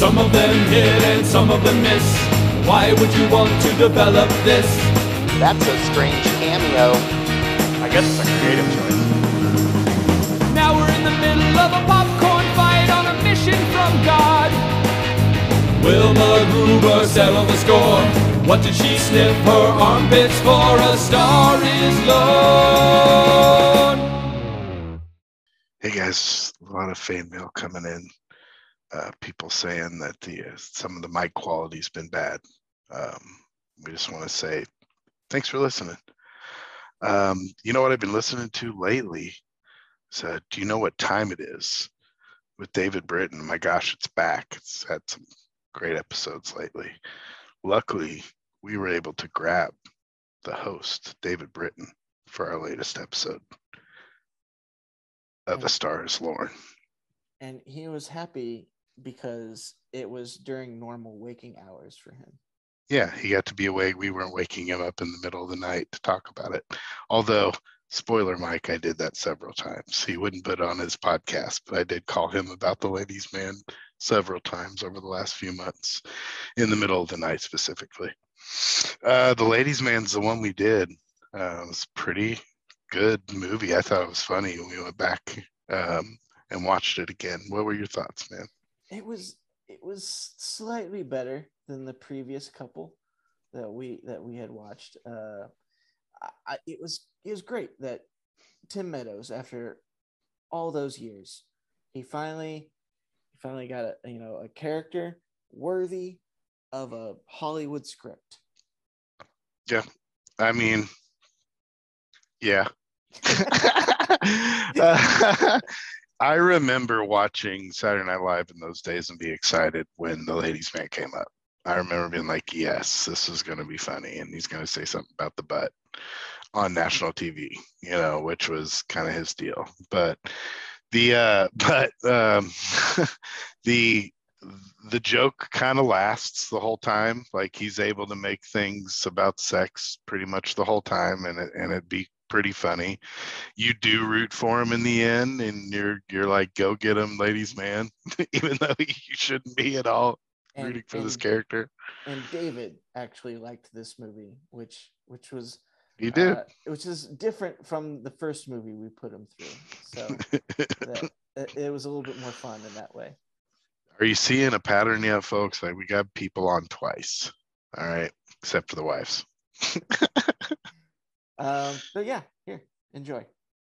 Some of them hit and some of them miss. Why would you want to develop this? That's a strange cameo. I guess it's a creative choice. Now we're in the middle of a popcorn fight on a mission from God. Wilma Gruber settled the score. What did she sniff her armpits for? A Star is Lord. Hey guys, a lot of fan mail coming in. People saying that some of the mic quality's been bad. We just want to say thanks for listening. You know what I've been listening to lately? So, do you know what time it is? With David Britton. My gosh, it's back. It's had some great episodes lately. Luckily, we were able to grab the host, David Britton, for our latest episode of A Star is Lord. And he was happy because it was during normal waking hours for him. Yeah, he got to be awake. We weren't waking him up in the middle of the night to talk about it. Although, spoiler, Mike, I did that several times. He wouldn't put on his podcast, but I did call him about the Ladies' Man several times over the last few months, in the middle of the night specifically. The Ladies' Man's the one we did. It was a pretty good movie. I thought it was funny when we went back and watched it again. What were your thoughts, man? It was slightly better than the previous couple that we had watched. It was great that Tim Meadows, after all those years, he finally got a character worthy of a Hollywood script. Yeah, I mean, yeah. I remember watching Saturday Night Live in those days and be excited when the Ladies' Man came up. I remember being like, yes, this is going to be funny, and he's going to say something about the butt on national TV, which was kind of his deal. But the joke kind of lasts the whole time. Like, he's able to make things about sex pretty much the whole time, and it'd be pretty funny. You do root for him in the end, and you're like, go get him, Ladies' Man, even though you shouldn't be at all rooting for this character. And David actually liked this movie, which was he did, which is different from the first movie we put him through. So it was a little bit more fun in that way. Are you seeing a pattern yet, folks? Like, we got people on twice. All right, except for the wives. But yeah, here, enjoy.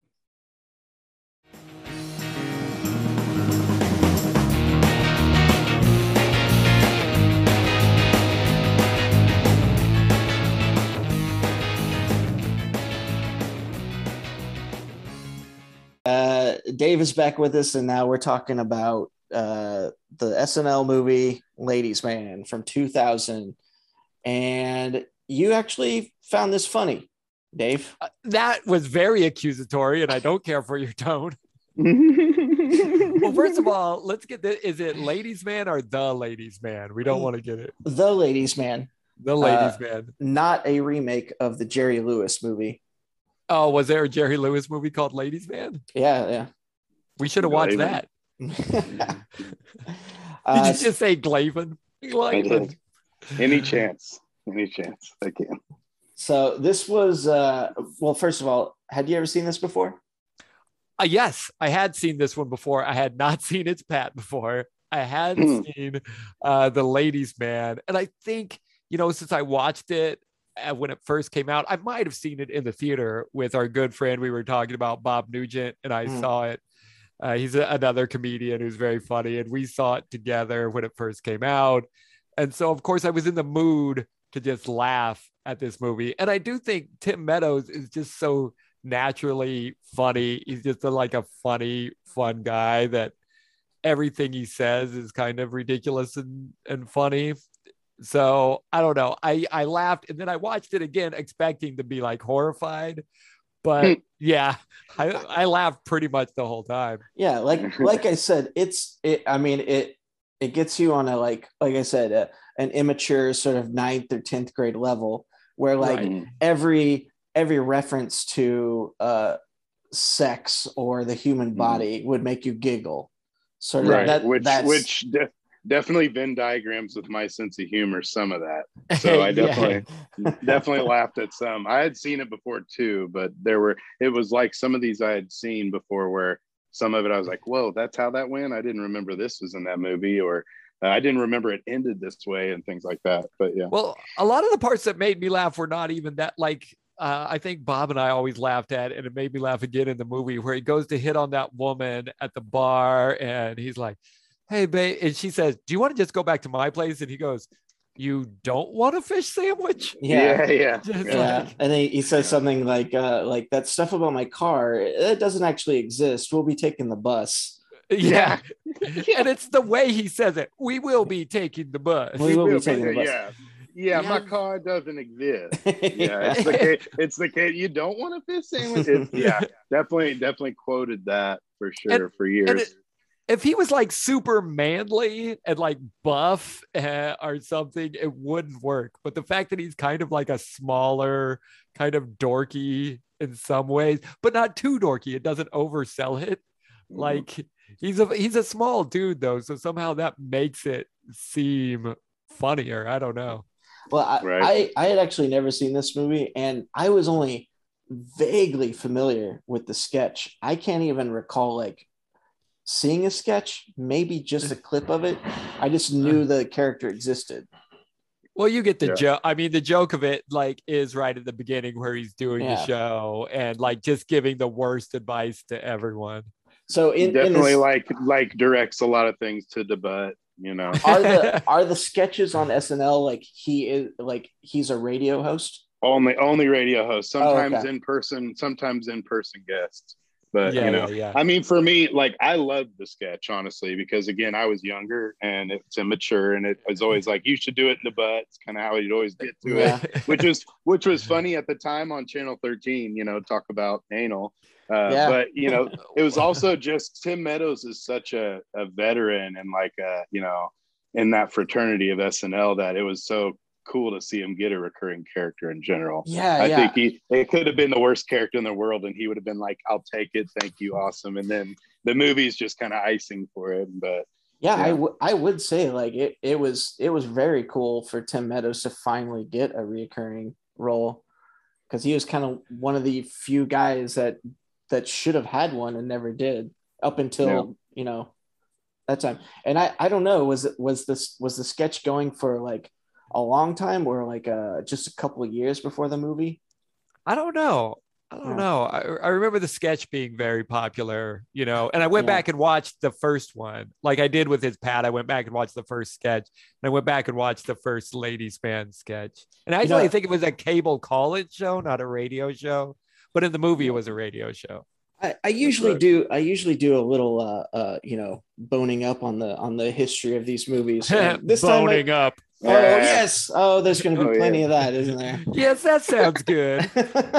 Dave is back with us, and now we're talking about the SNL movie Ladies' Man from 2000. And you actually found this funny, Dave. That was very accusatory, and I don't care for your tone. Well, first of all, let's get this. Is it Ladies' Man or The Ladies' Man? We don't want to get it. The Ladies' Man. The Ladies' Man. Not a remake of the Jerry Lewis movie. Oh, was there a Jerry Lewis movie called Ladies' Man? Yeah. We should have watched that. Did you just say Glavin? I did. Any chance I can. So this was, well, first of all, had you ever seen this before? Yes, I had seen this one before. I had not seen It's Pat before. I had seen The Ladies' Man. And I think, since I watched it when it first came out, I might have seen it in the theater with our good friend we were talking about, Bob Nugent, and I saw it. He's another comedian who's very funny, and we saw it together when it first came out. And so, of course, I was in the mood to just laugh at this movie. And I do think Tim Meadows is just so naturally funny. He's just a funny, fun guy that everything he says is kind of ridiculous and funny. So I don't know. I laughed, and then I watched it again expecting to be horrified. But yeah, I laughed pretty much the whole time. Yeah, like I said, it gets you on a like I said, an immature sort of 9th or 10th grade level where every reference to sex or the human body would make you giggle. Sort of right. Which definitely Venn diagrams with my sense of humor, some of that. So I definitely laughed at some. I had seen it before too, but it was like some of these I had seen before where some of it I was like, whoa, that's how that went. I didn't remember this was in that movie, or I didn't remember it ended this way and things like that. But yeah. Well, a lot of the parts that made me laugh were not even that, like, I think Bob and I always laughed at, and it made me laugh again in the movie where he goes to hit on that woman at the bar and he's like, hey, babe. And she says, do you want to just go back to my place? And he goes, you don't want a fish sandwich? Yeah. And then he says something like that stuff about my car, it doesn't actually exist. We'll be taking the bus. Yeah. And it's the way he says it. We will be taking the bus. We will be taking the bus. Yeah, my car doesn't exist. Yeah, it's the case. You don't want a fish sandwich. Definitely quoted that for sure for years. If he was like super manly and like buff or something, it wouldn't work. But the fact that he's kind of like a smaller, kind of dorky in some ways, but not too dorky, it doesn't oversell it. Like he's a small dude though, so somehow that makes it seem funnier. I don't know. Well, I had actually never seen this movie, and I was only vaguely familiar with the sketch. I can't even recall like seeing a sketch, maybe just a clip of it. I just knew the character existed. Well, you get the joke. I mean, the joke of it like is right at the beginning where he's doing the show and like just giving the worst advice to everyone. So definitely like directs a lot of things to the butt. You know, are the sketches on SNL like he's a radio host? Only radio host. Sometimes in person guests. But I mean, for me, like I loved the sketch honestly because again, I was younger and it's immature, and it was always like you should do it in the butt. It's kind of how you'd always get to it, which was funny at the time on Channel 13. You know, talk about anal. But you know, it was also just Tim Meadows is such a veteran and like in that fraternity of SNL that it was so cool to see him get a recurring character in general. I think it could have been the worst character in the world and he would have been like, I'll take it, thank you, awesome. And then the movie's just kind of icing for it. But I would say like it was very cool for Tim Meadows to finally get a reoccurring role because he was kind of one of the few guys that should have had one and never did up until that time. And I don't know, was the sketch going for like a long time or like just a couple of years before the movie? I don't know. I remember the sketch being very popular, and I went back and watched the first one like I did with his Pat. I went back and watched the first sketch and I went back and watched the first Ladies Man sketch. And actually I think it was a cable call-in show, not a radio show. But in the movie, it was a radio show. I usually do a little, boning up on the history of these movies. This boning up. Oh yes. Oh, there's going to be plenty of that, isn't there? Yes, that sounds good.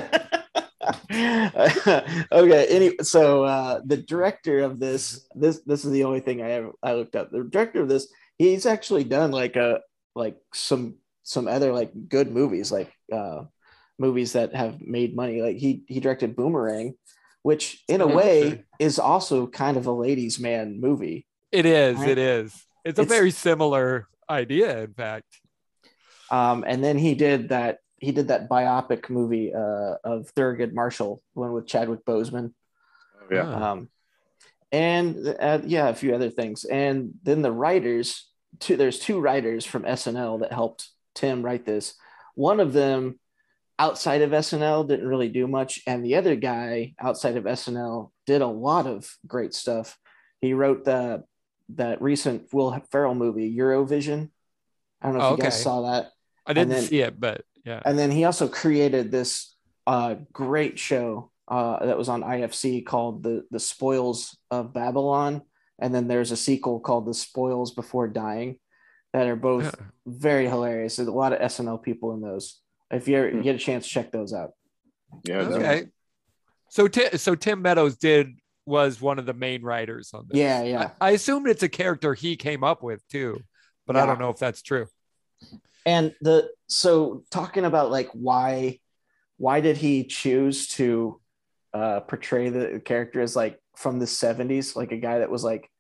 Okay. Anyway, so the director of this is the only thing I looked up. The director of this, he's actually done some other like good movies, like movies that have made money. Like he directed Boomerang, which in a way is also kind of a ladies' man movie. It is. Right? It is. It's a very similar idea, in fact. And then he did that biopic movie of Thurgood Marshall, one with Chadwick Boseman. Oh, yeah. And a few other things. And then the writers, there's two writers from SNL that helped Tim write this. One of them outside of SNL didn't really do much. And the other guy outside of SNL did a lot of great stuff. He wrote that recent Will Ferrell movie, Eurovision. I don't know if you guys saw that. I didn't see it, but yeah. And then he also created this great show that was on IFC called The Spoils of Babylon. And then there's a sequel called The Spoils Before Dying that are both very hilarious. There's a lot of SNL people in those. If you ever get a chance, check those out. Yeah. Okay. So Tim Meadows was one of the main writers on this. Yeah. I assumed it's a character he came up with too, but I don't know if that's true. And so talking about like why did he choose to portray the character as like from the 70s, like a guy that was like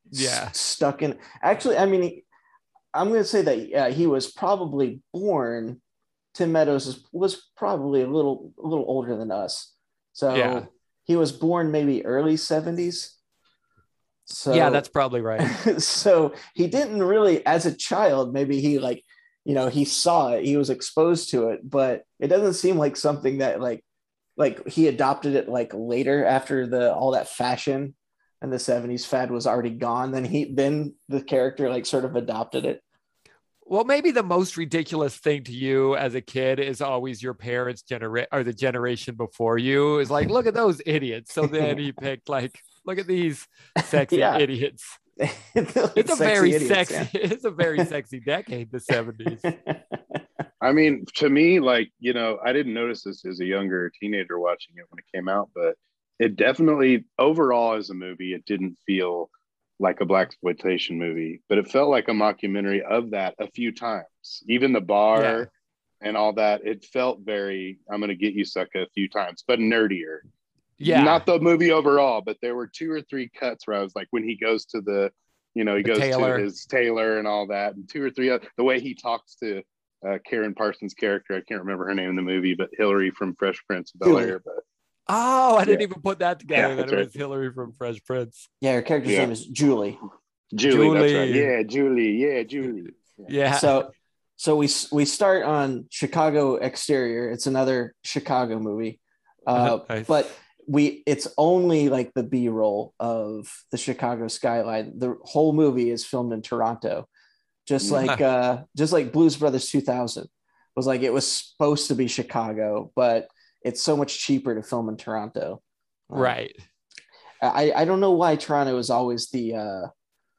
stuck in. Actually, I mean, I'm going to say that he was probably born. Tim Meadows was probably a little older than us, so he was born maybe early 70s. So yeah, that's probably right. So he didn't really, as a child, maybe he like, he saw it, he was exposed to it, but it doesn't seem like something that like he adopted it like later after all that fashion and the 70s fad was already gone. Then the character like sort of adopted it. Well, maybe the most ridiculous thing to you as a kid is always your parents' or the generation before you is like, look at those idiots. So then he picked like, look at these sexy idiots. It's a very sexy decade, the 70s. I mean, to me, like, I didn't notice this as a younger teenager watching it when it came out, but it definitely, overall as a movie, it didn't feel like a blaxploitation movie, but it felt like a mockumentary of that a few times. Even the bar and all that, it felt very, I'm going to get you, sucker, a few times, but nerdier. Yeah. Not the movie overall, but there were 2 or 3 cuts where I was like, when he goes to to his tailor and all that, and 2 or 3 the way he talks to Karen Parsons' character, I can't remember her name in the movie, but Hillary from Fresh Prince of Bel-Air. But I didn't even put that together. That it was Hillary from Fresh Prince. Yeah, her character's name is Julie. Julie, that's right. Yeah, Julie. Yeah. So we start on Chicago Exterior. It's another Chicago movie, nice. But it's only like the B-roll of the Chicago skyline. The whole movie is filmed in Toronto, just like Blues Brothers 2000 was like, it was supposed to be Chicago, but it's so much cheaper to film in Toronto. Right. I don't know why Toronto is always the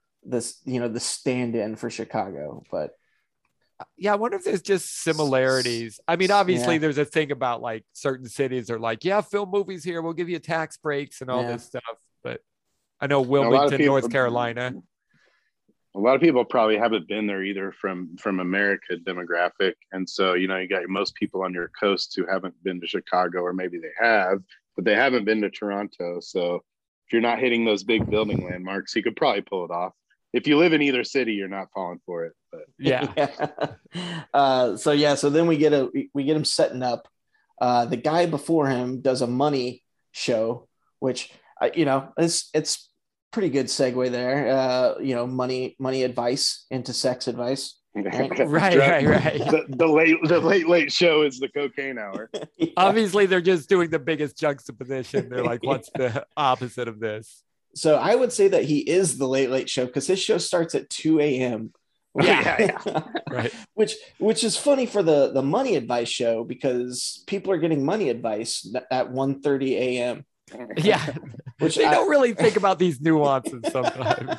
stand-in for Chicago, but I wonder if there's just similarities. I mean, obviously there's a thing about like certain cities are like, film movies here, we'll give you tax breaks and all this stuff. But I know Wilmington, North Carolina. A lot of people probably haven't been there either from America demographic. And so, you got most people on your coast who haven't been to Chicago, or maybe they have, but they haven't been to Toronto. So if you're not hitting those big building landmarks, you could probably pull it off. If you live in either city, you're not falling for it. But So then we get him setting up. The guy before him does a money show, which it's pretty good segue there. Money advice into sex advice. Right. The late show is the cocaine hour. Obviously, they're just doing the biggest juxtaposition. They're like, what's the opposite of this? So I would say that he is the late show because his show starts at 2 a.m. Right. Which is funny for the money advice show because people are getting money advice at 1:30 a.m. Yeah, which they don't really think about these nuances sometimes.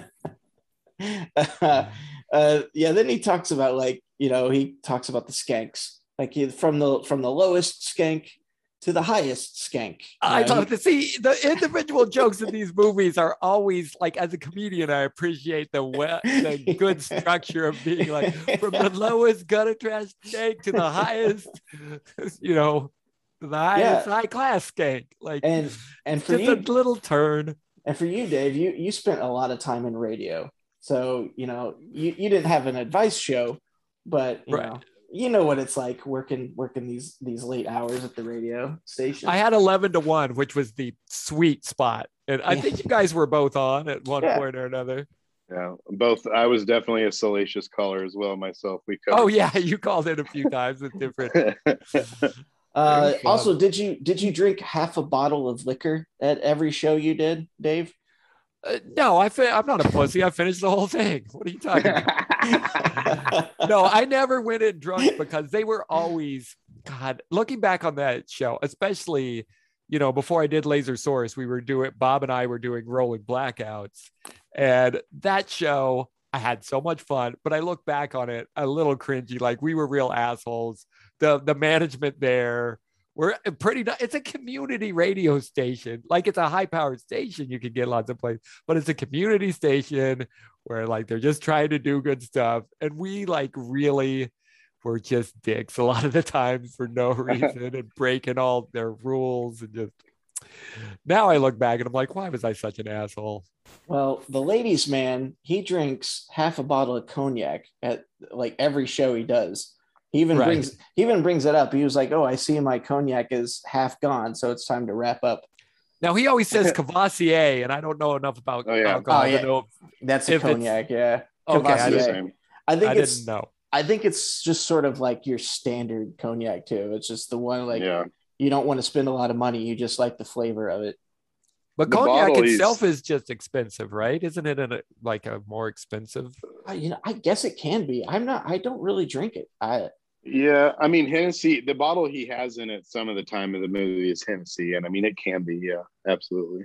Then he talks about he talks about the skanks, like from the lowest skank to the highest skank. I love to see the individual jokes in these movies are always like, as a comedian, I appreciate the good structure of being like from the lowest gutter trash skank to the highest, the highest high class skank. Like, and for just you, a little turn. And for you, Dave, you spent a lot of time in radio. So, you didn't have an advice show, but you know what it's like working these late hours at the radio station. I had 11 to 1, which was the sweet spot. And I think you guys were both on at one point or another. Yeah, both. I was definitely a salacious caller as well myself. You called in a few times with different. Also, did you drink half a bottle of liquor at every show you did, Dave? No, I'm not a pussy. I finished the whole thing. What are you talking about? No, I never went in drunk because they were always, God, looking back on that show, especially, before I did Laser Source, Bob and I were doing Rolling Blackouts. And that show, I had so much fun, but I look back on it a little cringy. Like, we were real assholes. The management there, it's a community radio station. Like, it's a high powered station. You can get lots of plays, but it's a community station where like, they're just trying to do good stuff. And we like really were just dicks a lot of the times for no reason and breaking all their rules and just, Now I look back and I'm like, why was I such an asshole? Well, the ladies' man, he drinks half a bottle of cognac at like every show he does. He even brings it up. He was like, "Oh, I see my cognac is half gone, so it's time to wrap up." Now he always says Cavassier, and I don't know enough about alcohol to know. That's a cognac, yeah. Okay, I didn't know. I think it's just sort of like your standard cognac too. It's just the one like you don't want to spend a lot of money. You just like the flavor of it. But cognac itself is just expensive, right? Isn't it a more expensive? I guess it can be. I don't really drink it. Yeah, I mean Hennessy. The bottle he has in it some of the time of the movie is Hennessy, and I mean it can be. Yeah, absolutely.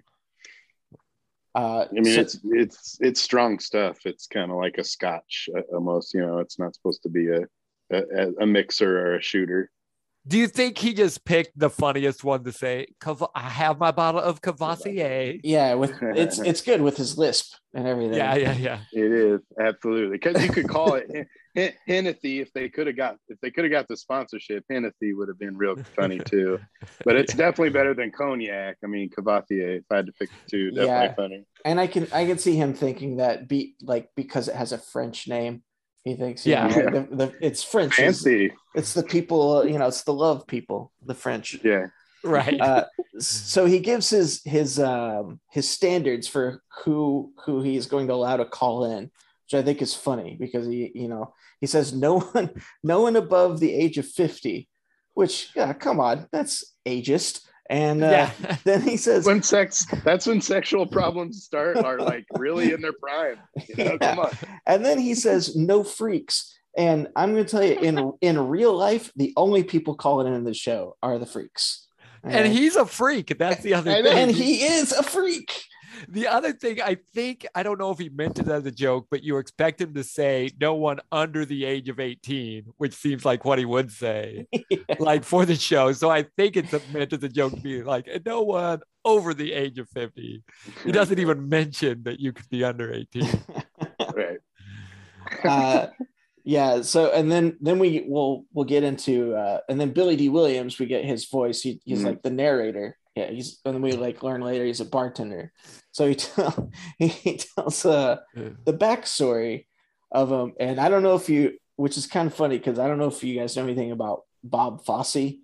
I mean it's strong stuff. It's kind of like a Scotch almost. It's not supposed to be a mixer or a shooter. Do you think he just picked the funniest one to say? I have my bottle of Cavassier. Yeah, it's good with his lisp and everything. Yeah. It is absolutely, because you could call it Hennessy if they could have got the sponsorship. Hennessy would have been real funny too, but it's definitely better than cognac. I mean Cavassier. If I had to pick the two, definitely funny. And I can see him thinking that because it has a French name. He thinks, it's French. Fancy. It's the people, it's the love people, the French. Yeah. Right. So he gives his standards for who he's going to allow to call in, which I think is funny because he says no one above the age of 50, which come on, that's ageist. And then he says, that's when sexual problems are like really in their prime. Come on. And then he says, no freaks. And I'm going to tell you, in real life, the only people calling in the show are the freaks. And he's a freak. That's the other thing. And he is a freak. The other thing, I don't know if he meant it as a joke, but you expect him to say no one under the age of 18, which seems like what he would say, like for the show. So I think it's meant as a joke to be like, no one over the age of 50. He doesn't even mention that you could be under 18. Right. Yeah. So, and then we'll get into, and then Billy D. Williams, we get his voice. He's like the narrator. Yeah, and we learn later he's a bartender. So he tells the backstory of him, and I don't know which is kind of funny because I don't know if you guys know anything about Bob Fosse.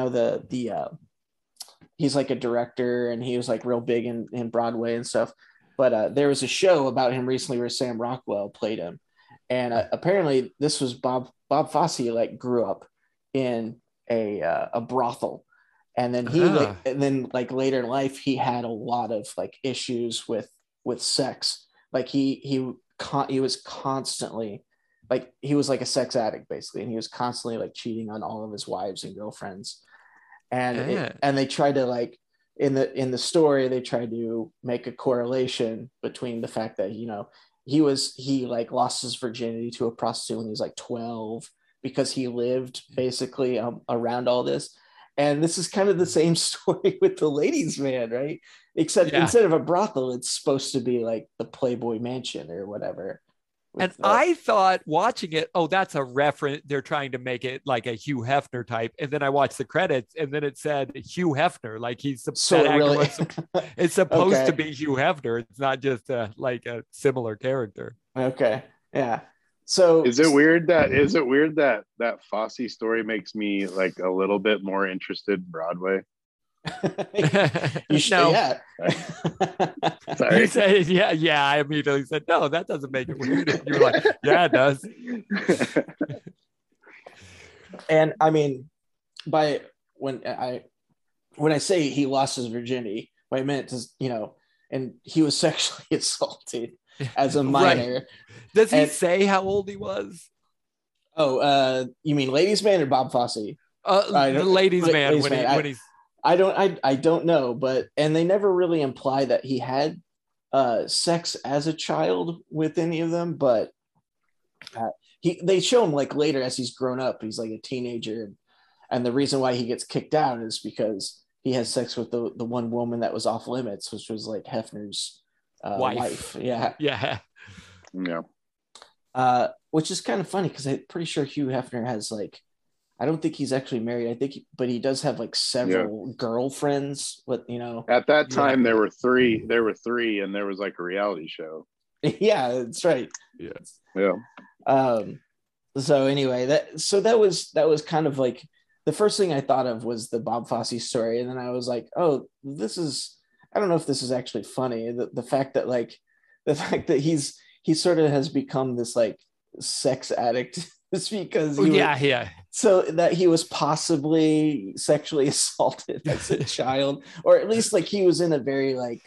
He's like a director, and he was like real big in Broadway and stuff. But there was a show about him recently where Sam Rockwell played him, and apparently this was Bob Fosse grew up in a brothel. And then later in life, he had a lot of issues with sex. He was constantly he was like a sex addict basically, and he was constantly cheating on all of his wives and girlfriends. And and they tried to in the story they tried to make a correlation between the fact that he lost his virginity to a prostitute when he was 12 because he lived basically around all this. And this is kind of the same story with the ladies' man, right? Except instead of a brothel, it's supposed to be the Playboy Mansion or whatever. And I thought watching it, that's a reference. They're trying to make it like a Hugh Hefner type. And then I watched the credits, and then it said Hugh Hefner, he's it's supposed to be Hugh Hefner. It's not just a similar character. Okay, yeah. So is it weird that Fosse story makes me a little bit more interested in Broadway? You should, yeah. Sorry. You said, yeah. I immediately said, no, that doesn't make it weird. And you were like, yeah, it does. And I mean, when I say he lost his virginity, what I meant is, and he was sexually assaulted as a minor. Right. Does he say how old he was? Oh, you mean Ladies' Man or Bob Fosse? The Ladies' Man when he's. I don't know, and they never really imply that he had sex as a child with any of them, but they show him later as he's grown up, he's a teenager, and the reason why he gets kicked out is because he has sex with the one woman that was off limits, which was Hefner's wife. Yeah. Which is kind of funny because I'm pretty sure Hugh Hefner has I don't think he's actually married. I think, but he does have like several girlfriends. But at that time there were three. There were three, and there was like a reality show. Yeah, that's right. Yeah. So anyway, that was kind of like the first thing I thought of was the Bob Fosse story, and then I was like, oh, I don't know if this is actually funny. The fact that he sort of has become this like sex addict just because so that he was possibly sexually assaulted as a child, or at least like he was in a very like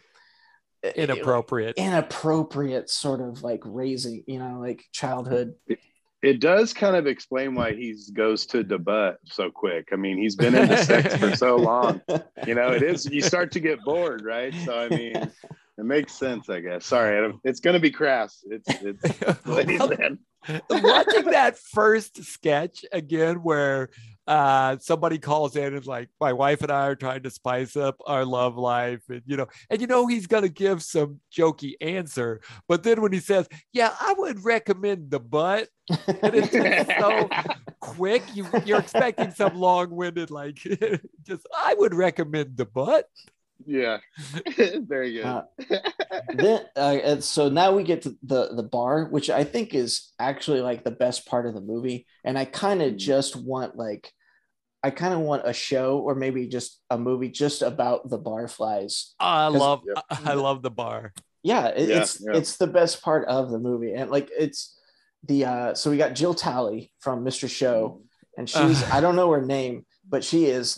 inappropriate sort of like raising, like childhood. It does kind of explain why he goes to the butt so quick. I mean, he's been into sex for so long. It is, you start to get bored, right? So I mean, it makes sense, I guess. Sorry, it's going to be crass. It's watching that first sketch again where somebody calls in and like, my wife and I are trying to spice up our love life, and he's gonna give some jokey answer, but then when he says, yeah, I would recommend the butt, and it's just so quick, you're expecting some long-winded like just, I would recommend the butt. Yeah. Very good. And so now we get to the bar, which I think is actually like the best part of the movie, and I kind of just want a show or maybe just a movie just about the barflies. I love the bar. It's the best part of the movie, and like it's the so we got Jill Talley from Mr. Show, and she's I don't know her name, but she is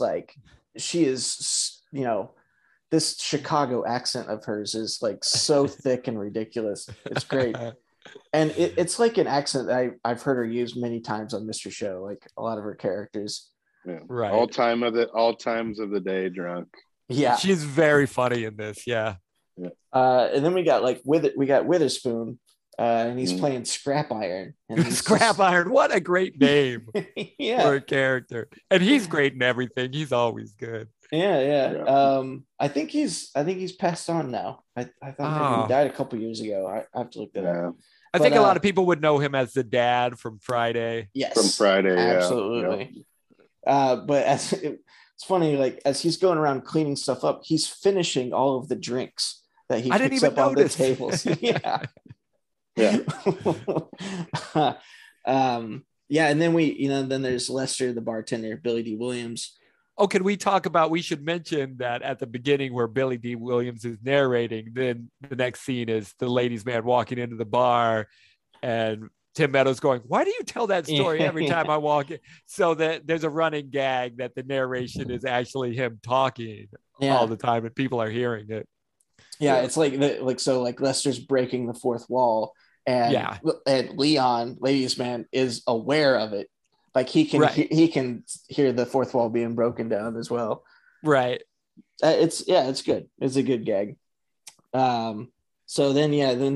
this Chicago accent of hers is like so thick and ridiculous. It's great. And it's like an accent that I've heard her use many times on Mr. Show, like a lot of her characters. Yeah. Right. All times of the day drunk. Yeah. She's very funny in this. Yeah. And then we got Witherspoon, and he's playing Scrap Iron. And Scrap Iron, what a great name for a character. And he's great in everything. He's always good. Yeah. I think he's passed on now. I thought he died a couple years ago. I have to look that up. I think a lot of people would know him as the dad from Friday. Yes, from Friday, absolutely. Yeah. But it's funny, like as he's going around cleaning stuff up, he's finishing all of the drinks that he picks up on the tables. Yeah. And then then there's Lester, the bartender, Billy D. Williams. Oh, can we should mention that at the beginning where Billy D. Williams is narrating, then the next scene is the ladies' man walking into the bar and Tim Meadows going, why do you tell that story every time I walk in? So that there's a running gag that the narration is actually him talking all the time and people are hearing it. Yeah, it's like Lester's breaking the fourth wall and Leon, ladies' man, is aware of it. Like he can hear the fourth wall being broken down as well. Right. It's good. It's a good gag. So then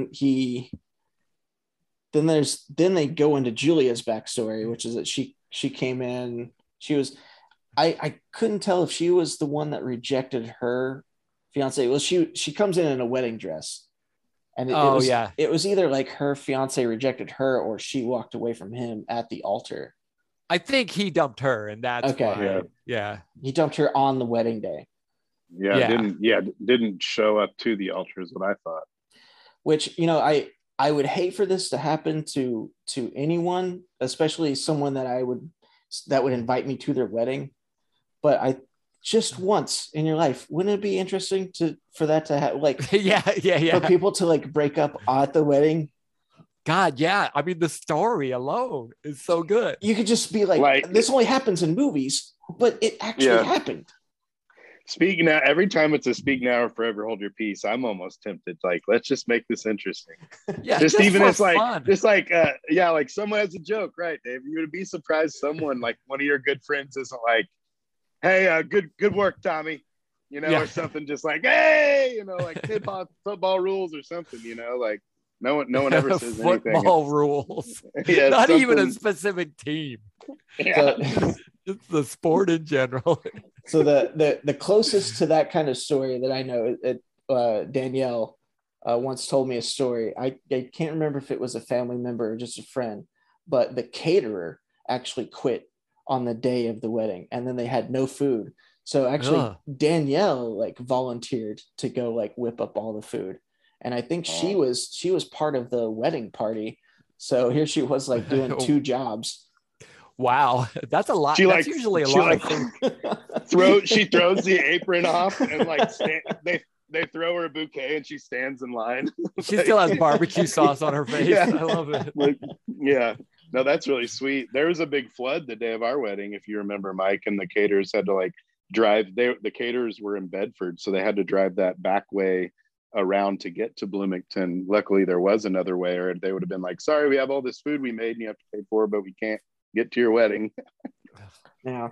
they go into Julia's backstory, which is that she came in. She was, I couldn't tell if she was the one that rejected her fiance. Well, she comes in a wedding dress, and it was either like her fiance rejected her or she walked away from him at the altar. I think he dumped her, and that's why. Yeah. He dumped her on the wedding day. Didn't show up to the altar is what I thought. Which, I would hate for this to happen to anyone, especially someone that would invite me to their wedding. But I just once in your life, wouldn't it be interesting for that to have for people to like break up at the wedding? God, yeah. I mean, the story alone is so good. You could just be like this only happens in movies, but it actually happened. Speak now. Every time it's a speak now or forever hold your peace, I'm almost tempted. Like, let's just make this interesting. Yeah, just even it's like, fun. Just like, like someone has a joke, right, Dave? You would be surprised someone like one of your good friends isn't like, hey, good work, Tommy, or something. Just like, hey, like football rules or something, like. No one ever says anything. Football rules. Not even a specific team. Yeah. It's the sport in general. So the closest to that kind of story that I know, Danielle once told me a story. I can't remember if it was a family member or just a friend, but the caterer actually quit on the day of the wedding, and then they had no food. So actually Danielle like volunteered to go like whip up all the food. And I think she was part of the wedding party. So here she was like doing 2 jobs. Wow, that's a lot. That's usually a lot. She throws the apron off and like they throw her a bouquet and she stands in line. She still has barbecue sauce on her face. Yeah. I love it. Yeah, no, that's really sweet. There was a big flood the day of our wedding, if you remember, Mike, and the caterers had to like drive. The caterers were in Bedford, so they had to drive that back way around to get to Bloomington. Luckily, there was another way, or they would have been like, "Sorry, we have all this food we made and you have to pay for, but we can't get to your wedding." Yeah.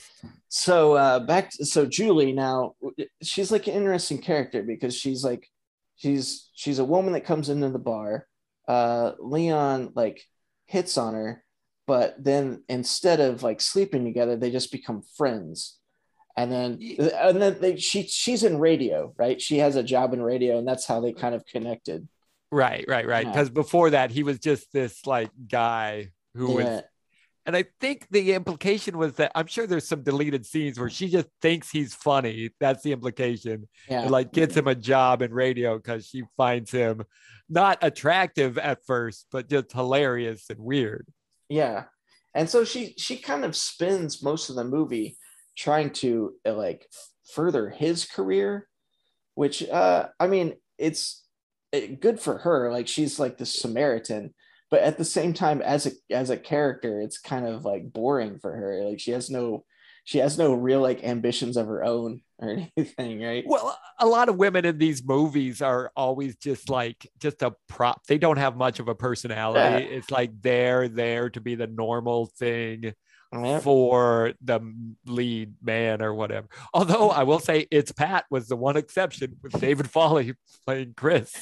So Julie, now she's like an interesting character because she's a woman that comes into the bar. Leon like hits on her, but then instead of like sleeping together, they just become friends. And then she's in radio, right? She has a job in radio, and that's how they kind of connected. Right. Because before that, he was just this like guy who was. And I think the implication was that I'm sure there's some deleted scenes where she just thinks he's funny. That's the implication. Yeah. And like gets him a job in radio because she finds him not attractive at first, but just hilarious and weird. Yeah. And so she kind of spends most of the movie trying to like further his career, which I mean, it's good for her. Like she's like the Samaritan. But at the same time, as a character, it's kind of like boring for her. Like she has no real like ambitions of her own or anything, right? Well, a lot of women in these movies are always just a prop. They don't have much of a personality. Yeah. It's like they're there to be the normal thing for the lead man or whatever. Although I will say It's Pat was the one exception with David Foley playing Chris.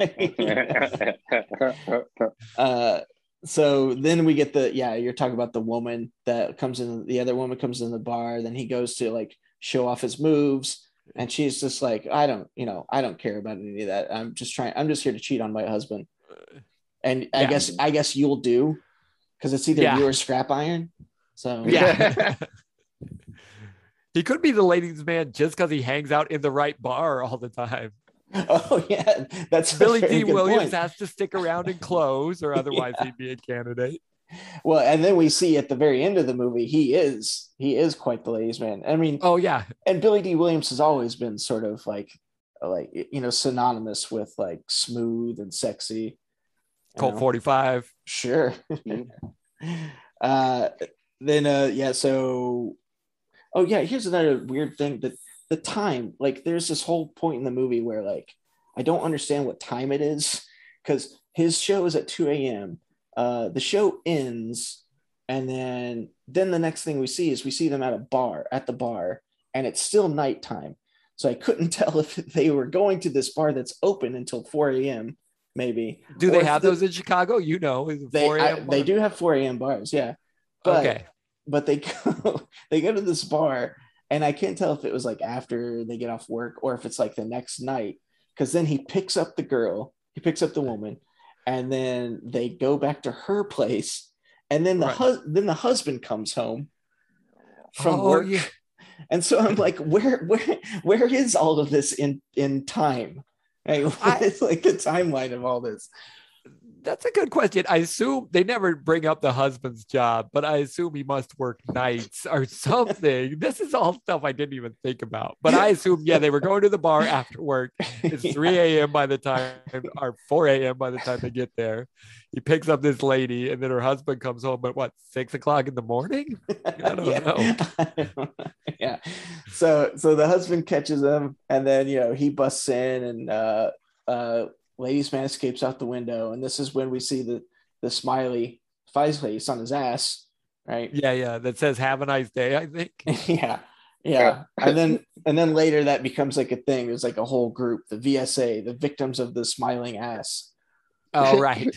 So then we get you're talking about the woman that comes in, the other woman comes in the bar, then he goes to like show off his moves, and she's just like, I don't care about any of that. I'm just here to cheat on my husband. And I guess you'll do, because it's either you or Scrap Iron. So yeah. He could be the ladies' man just because he hangs out in the right bar all the time. Oh yeah, that's Billy D. Williams has to stick around in clothes, or otherwise he'd be a candidate. Well, and then we see at the very end of the movie, he is quite the ladies' man. I mean, oh yeah, and Billy D. Williams has always been sort of like synonymous with like smooth and sexy. Colt 45, sure. Here's another weird thing, that the time, like there's this whole point in the movie where like I don't understand what time it is, because his show is at 2 a.m. The show ends, and then the next thing we see them at the bar, and it's still nighttime. So I couldn't tell if they were going to this bar that's open until 4 a.m. maybe. Do they have those in Chicago? 4 a.m. They do have 4 a.m. bars, yeah. But they go to this bar, and I can't tell if it was like after they get off work or if it's like the next night, because then he picks up the woman, and then they go back to her place, and then the husband comes home from work. Yeah. And so I'm like, where is all of this in time? What is like the timeline of all this? That's a good question. I assume they never bring up the husband's job, but I assume he must work nights or something. This is all stuff I didn't even think about. But I assume, they were going to the bar after work. It's 3 a.m. by the time, or 4 a.m. by the time they get there. He picks up this lady, and then her husband comes home at 6 o'clock in the morning? I don't know. Yeah. So the husband catches him, and then, he busts in, and ladies' man escapes out the window, and this is when we see the smiley face on his ass, right? Yeah, that says "Have a nice day," I think. yeah. And then later that becomes like a thing. There's like a whole group, the VSA, the victims of the smiling ass. Oh, right.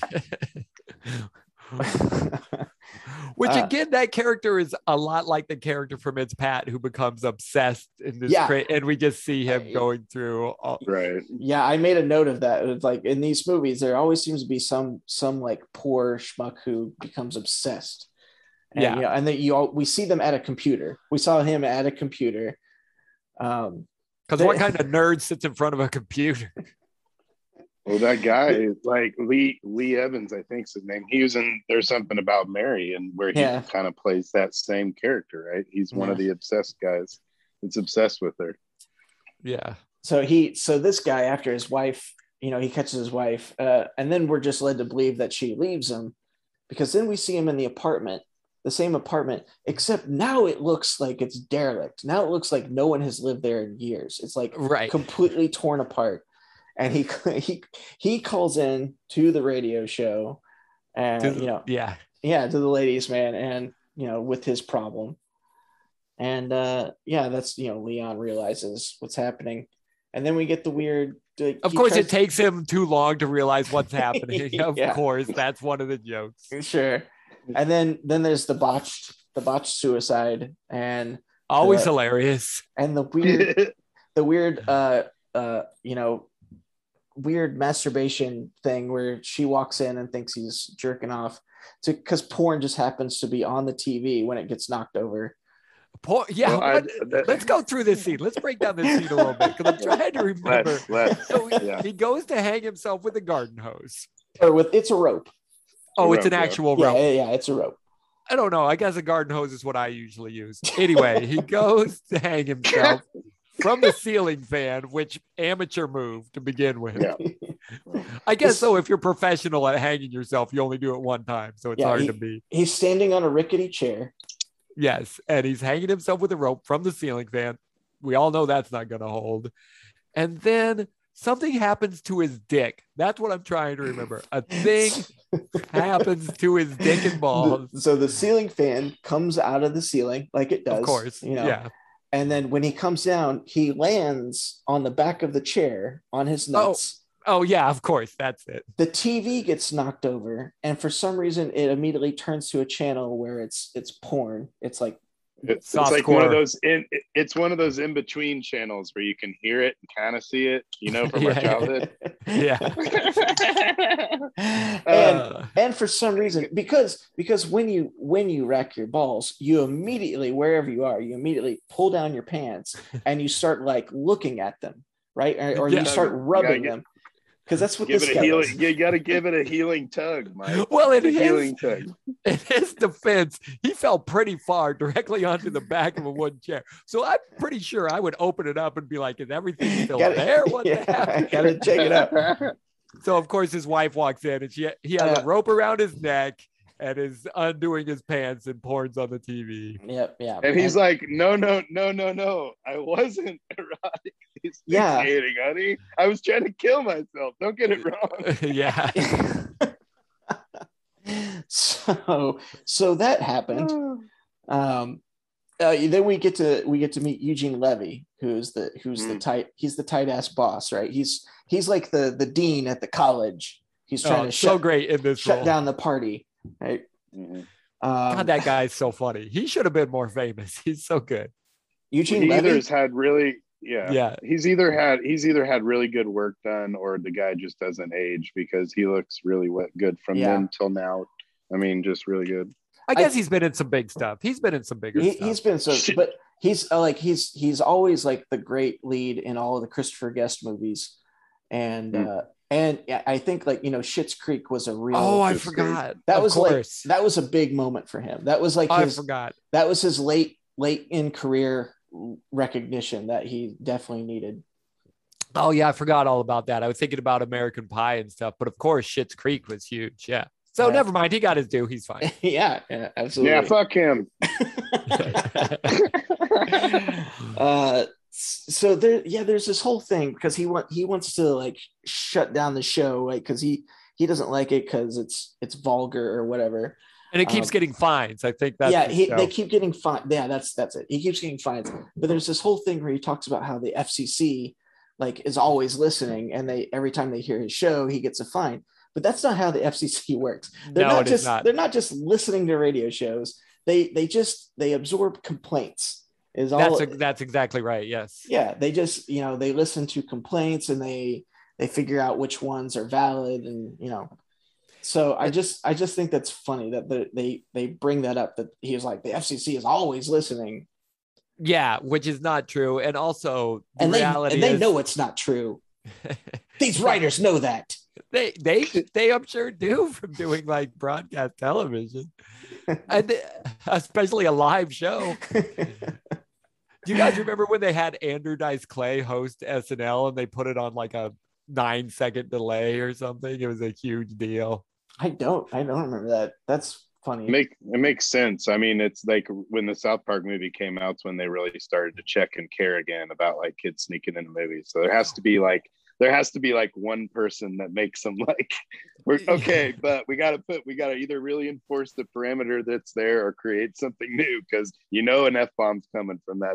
Which again, that character is a lot like the character from It's Pat, who becomes obsessed in this and we just see him going through right. Yeah, I made a note of that. It's like in these movies, there always seems to be some like poor schmuck who becomes obsessed. And, yeah. You know, and then we see them at a computer. We saw him at a computer. Because what kind of nerd sits in front of a computer? Well, that guy is like Lee Evans, I think is his name. He was in There's Something About Mary, and where he kind of plays that same character, right? He's one of the obsessed guys that's obsessed with her. Yeah. So this guy, after his wife, you know, he catches his wife, and then we're just led to believe that she leaves him, because then we see him in the apartment, the same apartment, except now it looks like it's derelict. Now it looks like no one has lived there in years. It's like completely torn apart. And he calls in to the radio show, and to the ladies, man, and you know, with his problem, and that's, you know, Leon realizes what's happening, and then we get the weird. Of course, it takes him too long to realize what's happening. Of course, that's one of the jokes. Sure, and then there's the botched suicide, and always hilarious, and the weird you know, weird masturbation thing where she walks in and thinks he's jerking off because porn just happens to be on the TV when it gets knocked over. Let's go through this scene. Let's break down this scene a little bit, because I'm trying to remember. He goes to hang himself with a garden hose, or it's a rope. Oh, it's an actual rope. Yeah, it's a rope. I don't know. I guess a garden hose is what I usually use. Anyway, he goes to hang himself from the ceiling fan, which amateur move to begin with. Yeah. I guess so. If you're professional at hanging yourself, you only do it one time, so it's hard to beat. He's standing on a rickety chair. Yes, and he's hanging himself with a rope from the ceiling fan. We all know that's not going to hold. And then something happens to his dick. That's what I'm trying to remember. A thing happens to his dick and balls. So the ceiling fan comes out of the ceiling like it does. Of course, you know. And then when he comes down, he lands on the back of the chair on his nuts. Oh yeah, of course. That's it. The TV gets knocked over, and for some reason it immediately turns to a channel where it's porn. It's like it's like one of those it's one of those in between channels where you can hear it and kind of see it, you know, from our childhood. Yeah. and for some reason, because when you rack your balls, you immediately, wherever you are, you immediately pull down your pants and you start like looking at them, right? Or you start rubbing them. Because that's what this guy does. You got to give it a healing tug, Mike. Well, in his defense, he fell pretty far directly onto the back of a wooden chair. So I'm pretty sure I would open it up and be like, is everything still there? What the heck? Got to check it out. So, of course, his wife walks in, and he has a rope around his neck and is undoing his pants and porns on the TV. Yep, yeah. And he's like, no. I wasn't erotic. He's skating, honey. I was trying to kill myself. Don't get it wrong. Yeah. So that happened. Then we get to meet Eugene Levy, who's the tight ass boss, right? He's like the dean at the college. He's trying to shut down the party, right? Mm-hmm. God, that guy's so funny. He should have been more famous. He's so good. Eugene Levy has had really he's either had really good work done, or the guy just doesn't age, because he looks really good from then till now. I mean, just really good. I guess he's been in some big stuff. He's been in some bigger stuff. He's been but he's he's always like the great lead in all of the Christopher Guest movies, and I think, like, you know, Schitt's Creek was a real. Oh, I forgot. That was a big moment for him. That was like I forgot. That was his late in career recognition that he definitely needed. Oh yeah, I forgot all about that. I was thinking about American Pie and stuff, but of course Schitt's Creek was huge. Yeah. So never mind. He got his due. He's fine. yeah, absolutely. Yeah, fuck him. So there's this whole thing because he wants to like shut down the show, like, because he doesn't like it because it's vulgar or whatever. And it keeps getting fines. I think that's they keep getting fined. Yeah, that's it. He keeps getting fines. But there's this whole thing where he talks about how the FCC like is always listening, and every time they hear his show, he gets a fine. But that's not how the FCC works. They're not just listening to radio shows. They absorb complaints. That's exactly right. Yes. Yeah, they just they listen to complaints and they figure out which ones are valid, and So I just think that's funny that they bring that up, that he was like, the FCC is always listening. Yeah, which is not true. And also they know it's not true. These writers know that. They I'm sure do, from doing like broadcast television, and especially a live show. Do you guys remember when they had Andrew Dice Clay host SNL and they put it on like a 9-second delay or something? It was a huge deal. I don't remember that. That's funny. It makes sense. I mean, it's like when the South Park movie came out, it's when they really started to check and care again about like kids sneaking into movies. So there has to be like one person that makes them like, we're okay, but we got to either really enforce the parameter that's there or create something new, because an F-bomb's coming from that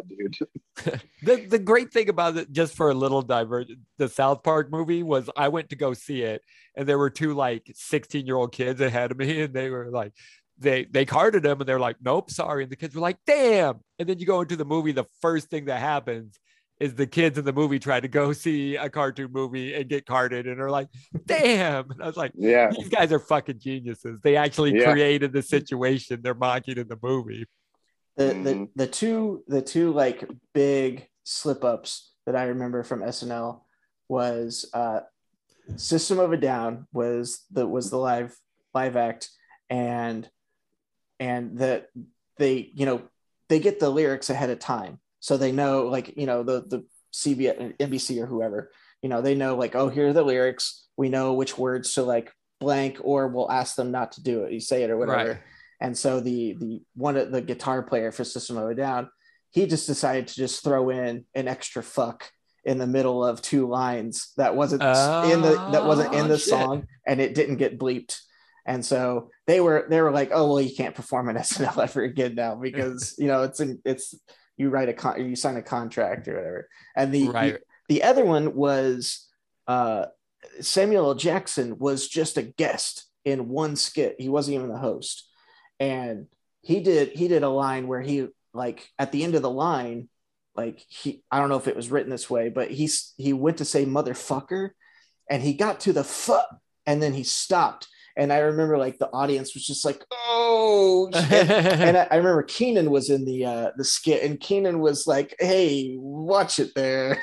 dude. The great thing about it, just for a little divergent, the South Park movie was, I went to go see it and there were two like 16-year-old kids ahead of me, and they were like, they carded them and they're like, nope, sorry. And the kids were like, damn. And then you go into the movie, the first thing that happens is the kids in the movie try to go see a cartoon movie and get carded, and they're like, damn. And I was like, yeah, these guys are fucking geniuses. They actually created the situation they're mocking in the movie. The two like big slip ups that I remember from SNL was System of a Down was the live act, and that they get the lyrics ahead of time. So they know, like, the CBS, NBC or whoever, they know like, oh, here are the lyrics. We know which words to like blank, or we'll ask them not to do it. You say it or whatever. Right. And so the guitar player for System of a Down, he just decided to just throw in an extra fuck in the middle of two lines that wasn't in the song, and it didn't get bleeped. And so they were like, oh, well, you can't perform an SNL ever again now, because it's you you sign a contract or whatever. And the other one was Samuel L. Jackson was just a guest in one skit. He wasn't even the host. And he did a line where he, like, at the end of the line, like, I don't know if it was written this way, but he went to say motherfucker, and he got to the fuck, and then he stopped. And I remember, like, the audience was just like, oh, and I remember Keenan was in the skit, and Keenan was like, hey, watch it there.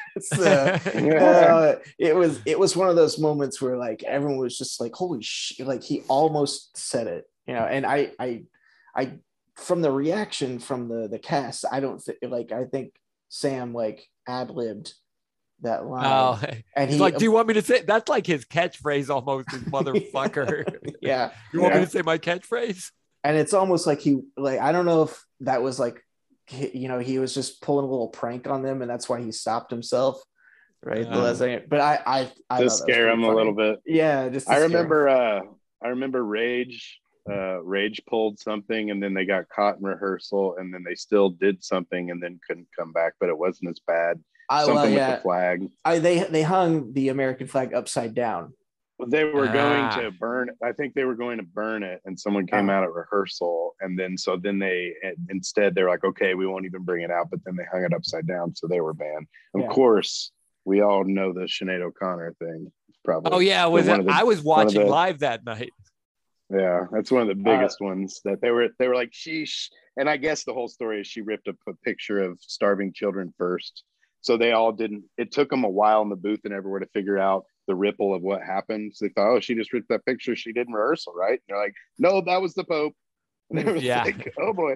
It was one of those moments where, like, everyone was just like, holy shit, like, he almost said it, and I from the reaction from the cast, I don't think, like, I think Sam, like, ad-libbed that line. Oh, and he's like, do you want me to say, that's like his catchphrase almost, is motherfucker. Yeah. You want me to say my catchphrase? And it's almost like I don't know if that was like, he was just pulling a little prank on them, and that's why he stopped himself. Right. But I just scare him a little bit. Yeah. I remember Rage pulled something, and then they got caught in rehearsal, and then they still did something and then couldn't come back, but it wasn't as bad. With the flag. They hung the American flag upside down. They were going to burn. I think they were going to burn it, and someone came out at rehearsal, and then they instead they're like, okay, we won't even bring it out. But then they hung it upside down, so they were banned. Of course, we all know the Sinead O'Connor thing. Probably. Oh yeah, I was watching live that night. Yeah, that's one of the biggest ones that they were like, sheesh. And I guess the whole story is she ripped up a picture of starving children first. So they all didn't, it took them a while in the booth and everywhere to figure out the ripple of what happened. So they thought, oh, she just ripped that picture she did in rehearsal, right? And they're like, no, that was the Pope. And they were like, oh boy.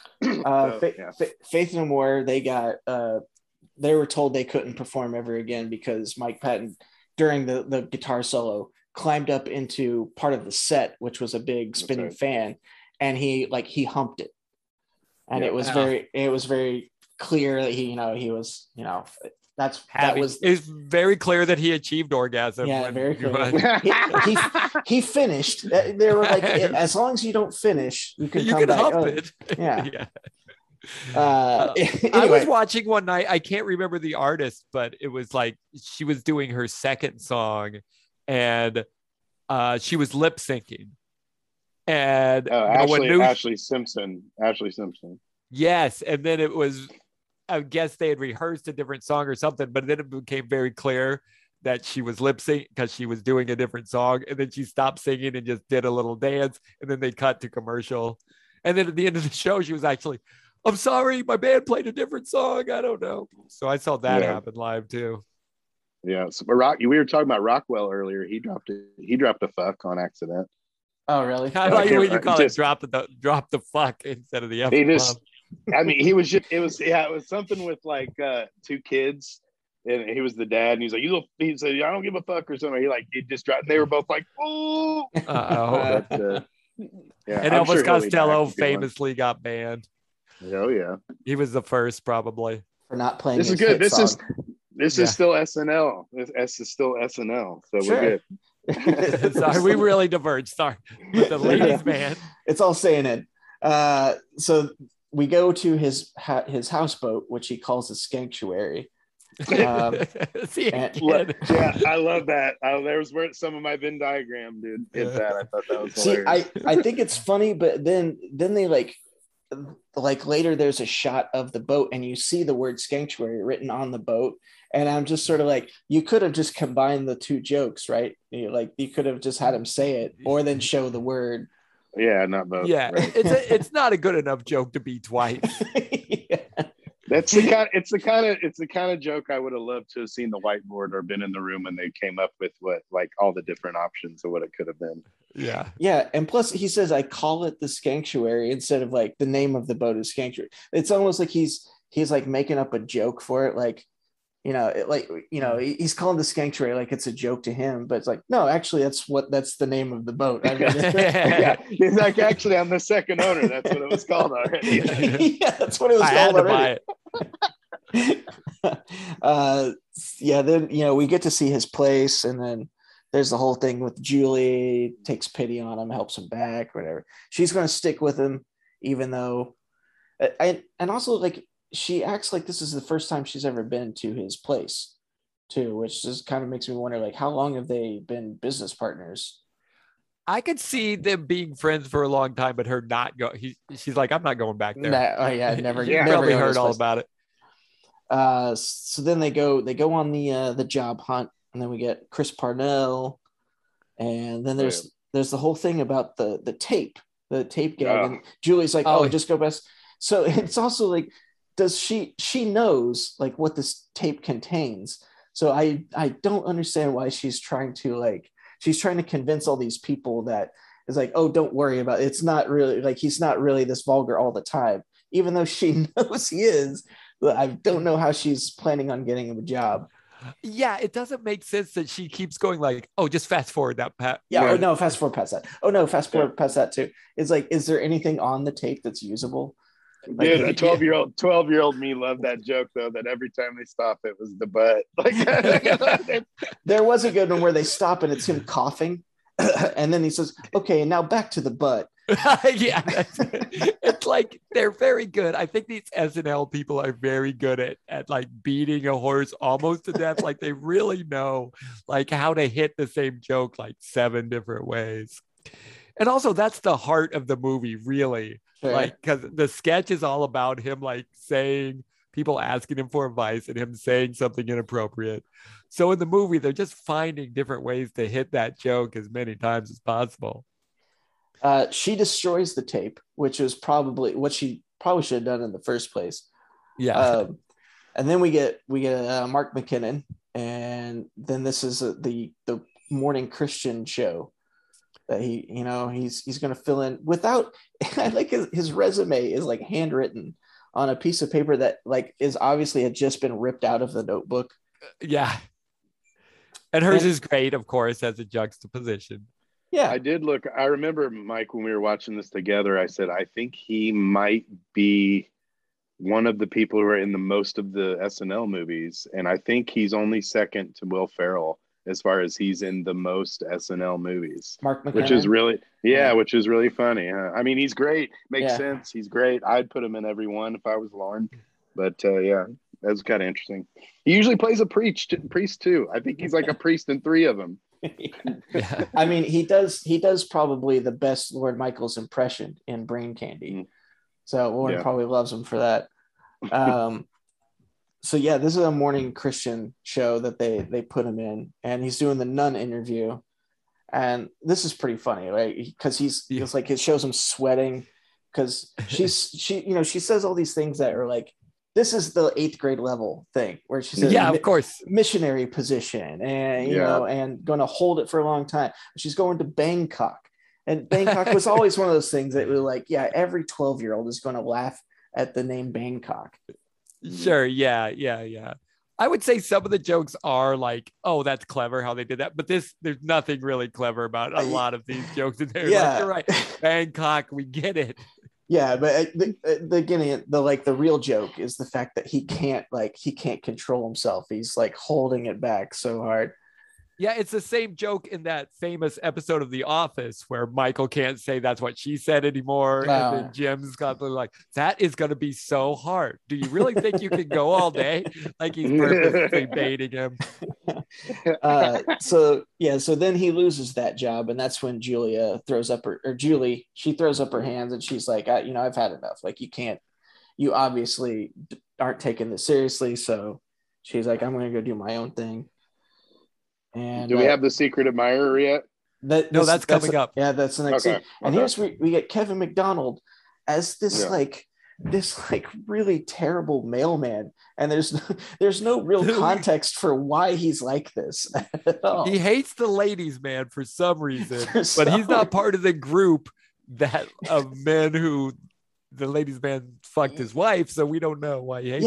Faith No More, they were told they couldn't perform ever again because Mike Patton, during the guitar solo, climbed up into part of the set, which was a big spinning fan, and he humped it. And it was very clear that he was, it's very clear that he achieved orgasm. Yeah, very clear. he finished. They were like, as long as you don't finish, you can come back. Hump it. Yeah. Anyway. I was watching one night. I can't remember the artist, but it was like she was doing her second song, and she was lip syncing. And Ashley Simpson. Yes, and then it was, I guess they had rehearsed a different song or something, but then it became very clear that she was lip sync because she was doing a different song, and then she stopped singing and just did a little dance, and then they cut to commercial, and then at the end of the show she was actually, I'm sorry, my band played a different song, I don't know. So I saw that happen live too. Yeah, so we were talking about Rockwell earlier. He dropped a fuck on accident. Oh, really? I like when you call it drop the fuck instead of the F. He just, I mean, it was something with like 2 kids, and he was the dad, and he's like, he said, I don't give a fuck or something. He just dropped. They were both like, ooh. And Elvis Costello famously got banned. Oh yeah, he was the first probably for not playing. This is good. This is still SNL. This is still SNL. So we're good. Sorry, we really diverged. Sorry, but the ladies' man. It's all saying it. So we go to his houseboat, which he calls a sanctuary. Yeah, I love that. There was where some of my Venn diagram, dude. Hit that. I thought that was hilarious. I think it's funny, but then they like later there's a shot of the boat, and you see the word sanctuary written on the boat. And I'm just sort of like, you could have just combined the 2 jokes, right? You could have just had him say it, or then show the word. Yeah, not both. Yeah, right. It's not a good enough joke to be twice. That's the kind of joke I would have loved to have seen the whiteboard or been in the room when they came up with all the different options of what it could have been. Yeah, and plus he says, I call it the Skanctuary instead of like the name of the boat is Skanctuary. It's almost like he's like making up a joke for it, like. He's calling the Skanctuary like it's a joke to him, but it's like, no, actually that's the name of the boat. I mean, he's like, actually, I'm the second owner. That's what it was called already. Yeah, that's what it was called already. Then we get to see his place, and then there's the whole thing with Julie takes pity on him, helps him back, whatever. She's going to stick with him, even though, and also like. She acts like this is the first time she's ever been to his place too, which just kind of makes me wonder, like, how long have they been business partners? I could see them being friends for a long time, but her not go. She's like, I'm not going back there. Never. Probably heard all about it. So then they go on the job hunt, and then we get Chris Parnell, and then there's the whole thing about the tape gag, and Julie's like, just go best. So it's also like. Does she knows like what this tape contains, so I don't understand why she's trying to convince all these people that is like, oh, don't worry about it. It's not really like, he's not really this vulgar all the time, even though she knows he is. I don't know how she's planning on getting him a job. Yeah, it doesn't make sense that she keeps going like, oh, just fast forward that Pat. Yeah, oh no, fast forward past that. Oh no, fast forward past that too. It's like, is there anything on the tape that's usable? Like, dude, a 12-year-old me loved that joke though, that every time they stop it was the butt. Like there was a good one where they stop and it's him coughing, and then he says, okay, and now back to the butt. Yeah, it's like they're very good. I think these SNL people are very good at like beating a horse almost to death. Like they really know like how to hit the same joke like 7 different ways. And also that's the heart of the movie, really. Sure. Like, because the sketch is all about him like saying, people asking him for advice and him saying something inappropriate. So in the movie, they're just finding different ways to hit that joke as many times as possible. She destroys the tape, which is probably what she probably should have done in the first place. Yeah. And then we get Mark McKinnon, and then this is the morning Christian show that he's going to fill in without. I like his resume is like handwritten on a piece of paper that like is obviously had just been ripped out of the notebook. Yeah. And hers is great, of course, as a juxtaposition. Yeah. I remember, Mike, when we were watching this together, I said, I think he might be one of the people who are in the most of the SNL movies. And I think he's only second to Will Ferrell as far as he's in the most SNL movies. Mark McKinnon. Which is really funny. I mean, he's great. Makes sense. He's great. I'd put him in every one if I was Lauren. But that's kind of interesting. He usually plays a priest too. I think he's like a priest in 3 of them. Yeah. I mean, he does probably the best Lord Michaels impression in Brain Candy. So Lauren probably loves him for that. So yeah, this is a morning Christian show that they put him in, and he's doing the nun interview, and this is pretty funny, right? Because it's like it shows him sweating because she says all these things that are like, this is the 8th grade level thing where she says, yeah, of course, missionary position, and you know, and going to hold it for a long time. She's going to Bangkok, and Bangkok was always one of those things that were like, yeah, every 12-year-old is going to laugh at the name Bangkok. Sure, yeah. I would say some of the jokes are like, oh, that's clever how they did that, but there's nothing really clever about a lot of these jokes in there. Yeah, like, you're right. Bangkok, we get it. Yeah, but the real joke is the fact that he can't control himself. He's like holding it back so hard. Yeah, it's the same joke in that famous episode of The Office where Michael can't say that's what she said anymore. And then Jim's got the like, that is going to be so hard. Do you really think you can go all day? Like he's purposely baiting him. So then he loses that job. And that's when Julie throws up her hands and she's like, I've had enough. Like you obviously aren't taking this seriously. So she's like, I'm going to go do my own thing. And do we have the secret admirer yet? That's coming up. Yeah, that's the next scene. And here's we get Kevin McDonald as this really terrible mailman, and there's no real context for why he's like this at all. He hates the ladies man for some reason, but he's not part of the group of men who the ladies man fucked his wife, so we don't know why he hates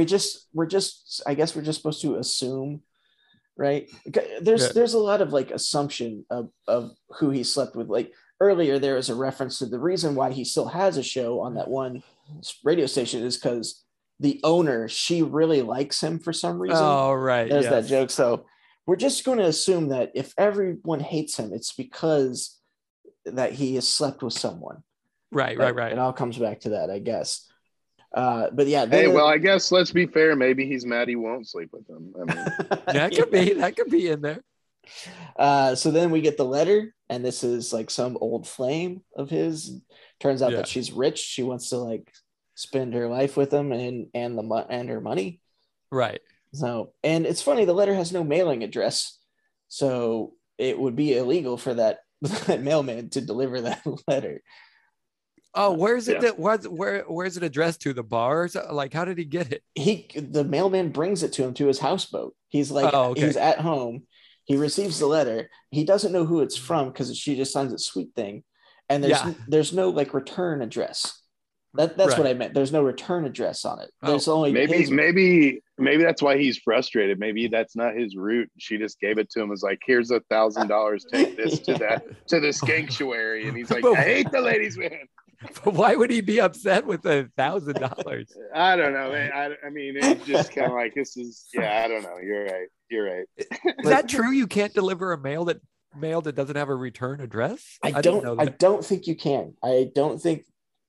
him. I guess we're just supposed to assume. Right. There's a lot of like assumption of who he slept with. Like earlier, there was a reference to the reason why he still has a show on that one radio station is because the owner, she really likes him for some reason. Oh, right. There's that joke. So we're just going to assume that if everyone hates him, it's because that he has slept with someone. Right. It all comes back to that, I guess. But yeah. I guess let's be fair. Maybe he's mad he won't sleep with them. I mean, that could be in there. So then we get the letter, and this is like some old flame of his. Turns out that she's rich. She wants to like spend her life with him and her money. Right. So, and it's funny, the letter has no mailing address, so it would be illegal for that mailman to deliver that letter. Oh, where is it? Where is it addressed to? The bars? Like, how did he get it? The mailman brings it to him to his houseboat. He's like, he's at home. He receives the letter. He doesn't know who it's from because she just signs a sweet thing, and there's no like return address. That's what I meant. There's no return address on it. There's only maybe that's why he's frustrated. Maybe that's not his route. She just gave it to him. Was like, here's $1,000. Take this to the sanctuary, and he's like, I hate the ladies, man. But why would he be upset with $1,000? I don't know, man. I mean, it's just kind of like this is. Yeah, I don't know. You're right. Is that true? You can't deliver a mail that doesn't have a return address? I don't think you can. I don't think.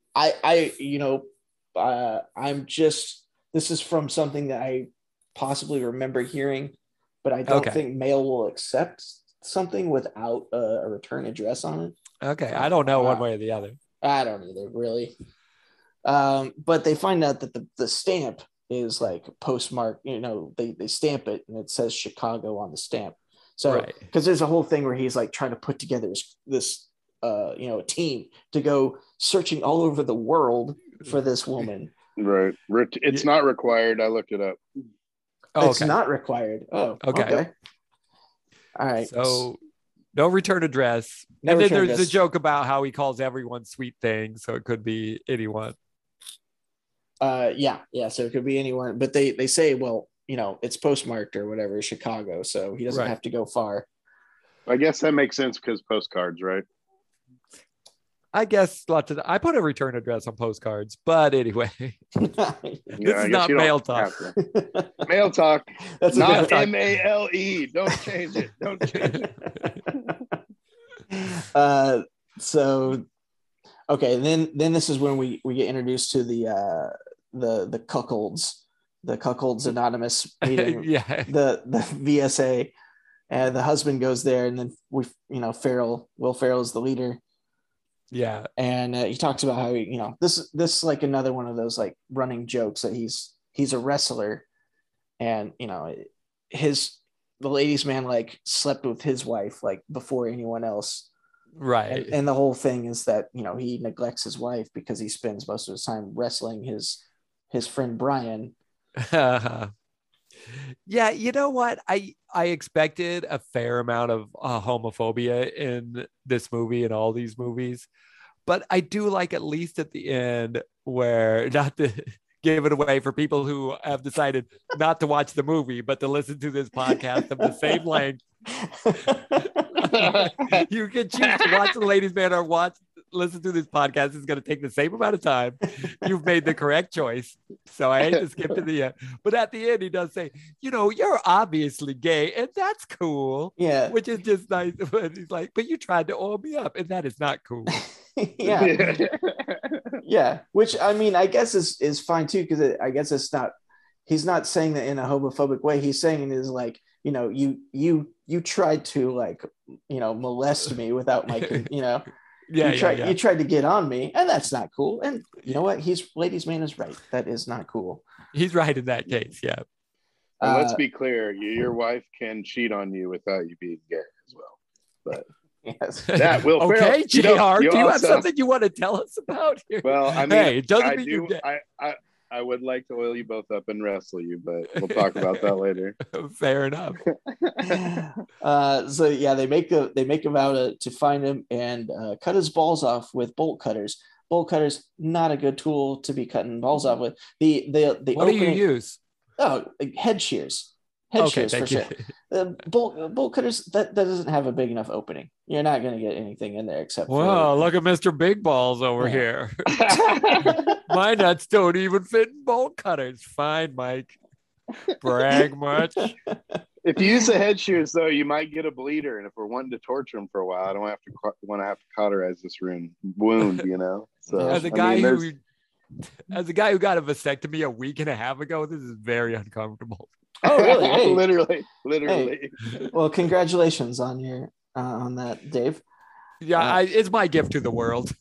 I'm just. This is from something that I possibly remember hearing, but I don't think mail will accept something without a return address on it. Okay, I don't know one way or the other. I don't either, really. But they find out that the stamp is like postmark. They stamp it and it says Chicago on the stamp. So because there's a whole thing where he's like trying to put together this a team to go searching all over the world for this woman. Right. It's not required. I looked it up. It's not required. Oh, okay. All right. So no return address. And then there's a joke about how he calls everyone sweet thing. So it could be anyone. Yeah. So it could be anyone. But they say, well, it's postmarked or whatever, Chicago. So he doesn't have to go far. I guess that makes sense because postcards, right? I guess I put a return address on postcards, but anyway, this is not mail talk. Mail talk. That's not MALE. Don't change it. So, okay. Then this is when we get introduced to the cuckolds, the Cuckolds Anonymous meeting. The VSA, and the husband goes there, and then Will Ferrell is the leader. Yeah. And he talks about how this is like another one of those like running jokes that he's a wrestler and the ladies' man like slept with his wife like before anyone else. Right. And the whole thing is that, he neglects his wife because he spends most of his time wrestling his friend Brian. Yeah, you know what? I expected a fair amount of homophobia in this movie and all these movies, but I do like at least at the end where, not to give it away for people who have decided not to watch the movie, but to listen to this podcast of the same length. You can choose to watch The Ladies' Man or listen to this podcast. It's going to take the same amount of time. You've made the correct choice. So I hate to skip to the end. But at the end, he does say, you're obviously gay, and that's cool. Yeah. Which is just nice. But he's like, but you tried to oil me up, and that is not cool. Yeah. Yeah. Which, I mean, I guess is fine too, because I guess he's not saying that in a homophobic way. He's saying it is like, you tried to like, molest me without my, you tried to get on me, and that's not cool. And you know what? Ladies' man is right. That is not cool. He's right in that case. Yeah. And let's be clear. Your wife can cheat on you without you being gay as well. But yes. That will okay, JR, do you have something you want to tell us about here? Well, I mean, hey, it doesn't mean you're gay. I would like to oil you both up and wrestle you, but we'll talk about that later. Fair enough. So yeah, they make him out to find him and cut his balls off with bolt cutters. Bolt cutters, not a good tool to be cutting balls off with. The what do you use? Oh, head shears. Shears for sure. Bolt cutters that doesn't have a big enough opening. You're not going to get anything in there except. Well, look at Mr. Big Balls over here. My nuts don't even fit in bolt cutters. Fine, Mike. Brag much. If you use the head shears, though, you might get a bleeder, and if we're wanting to torture him for a while, I don't want to have to cauterize this wound. So as a guy who got a vasectomy a week and a half ago, this is very uncomfortable. Oh, really? Hey. literally. Hey. Well, congratulations on your on that, Dave. Yeah, it's my gift to the world.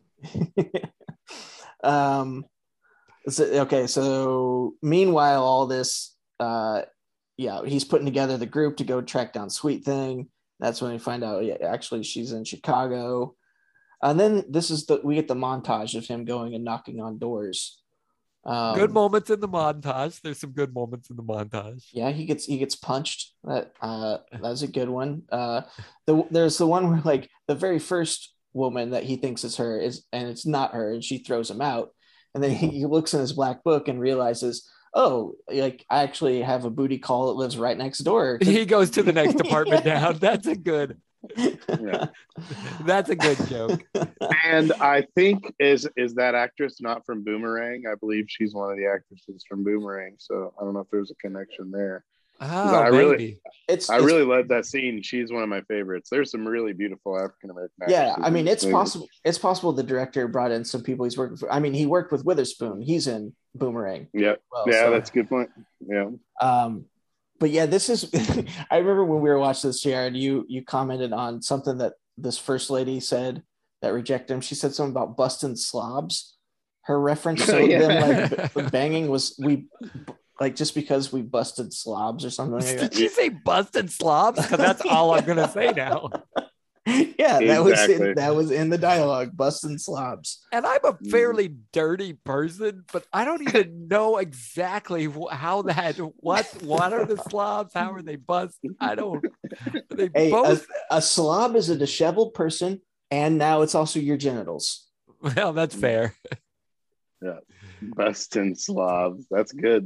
So meanwhile, all this, he's putting together the group to go track down Sweet Thing. That's when we find out, actually she's in Chicago. And then we get the montage of him going and knocking on doors. Good moments in the montage. There's some good moments in the montage. Yeah, he gets punched. That's a good one. There's the one where like the very first woman that he thinks is her and it's not her, and she throws him out. And then he looks in his black book and realizes, oh, like I actually have a booty call that lives right next door. He goes to the next apartment down. That's a good. Yeah. That's a good joke. And I think is that actress not from Boomerang? I believe she's one of the actresses from Boomerang. So I don't know if there's a connection there. Oh, I maybe. really love that scene. She's one of my favorites. There's some really beautiful African American actors. Yeah, I mean, it's possible. It's possible the director brought in some people he's working for. I mean, he worked with Witherspoon. He's in Boomerang. Yeah, that's a good point. Yeah. But yeah, this is. I remember when we were watching this, Jared. You commented on something that this first lady said that rejected him. She said something about busting slobs. Her reference to them like banging was like just because we busted slobs or something like that. Did you say busted slobs? Because that's all I'm gonna say now. Yeah, that was in the dialogue, busting slobs. And I'm a fairly dirty person, but I don't even know exactly how that. What are the slobs? How are they busted? I don't. A slob is a disheveled person, and now it's also your genitals. Well, that's fair. Yeah, busting slobs. That's good.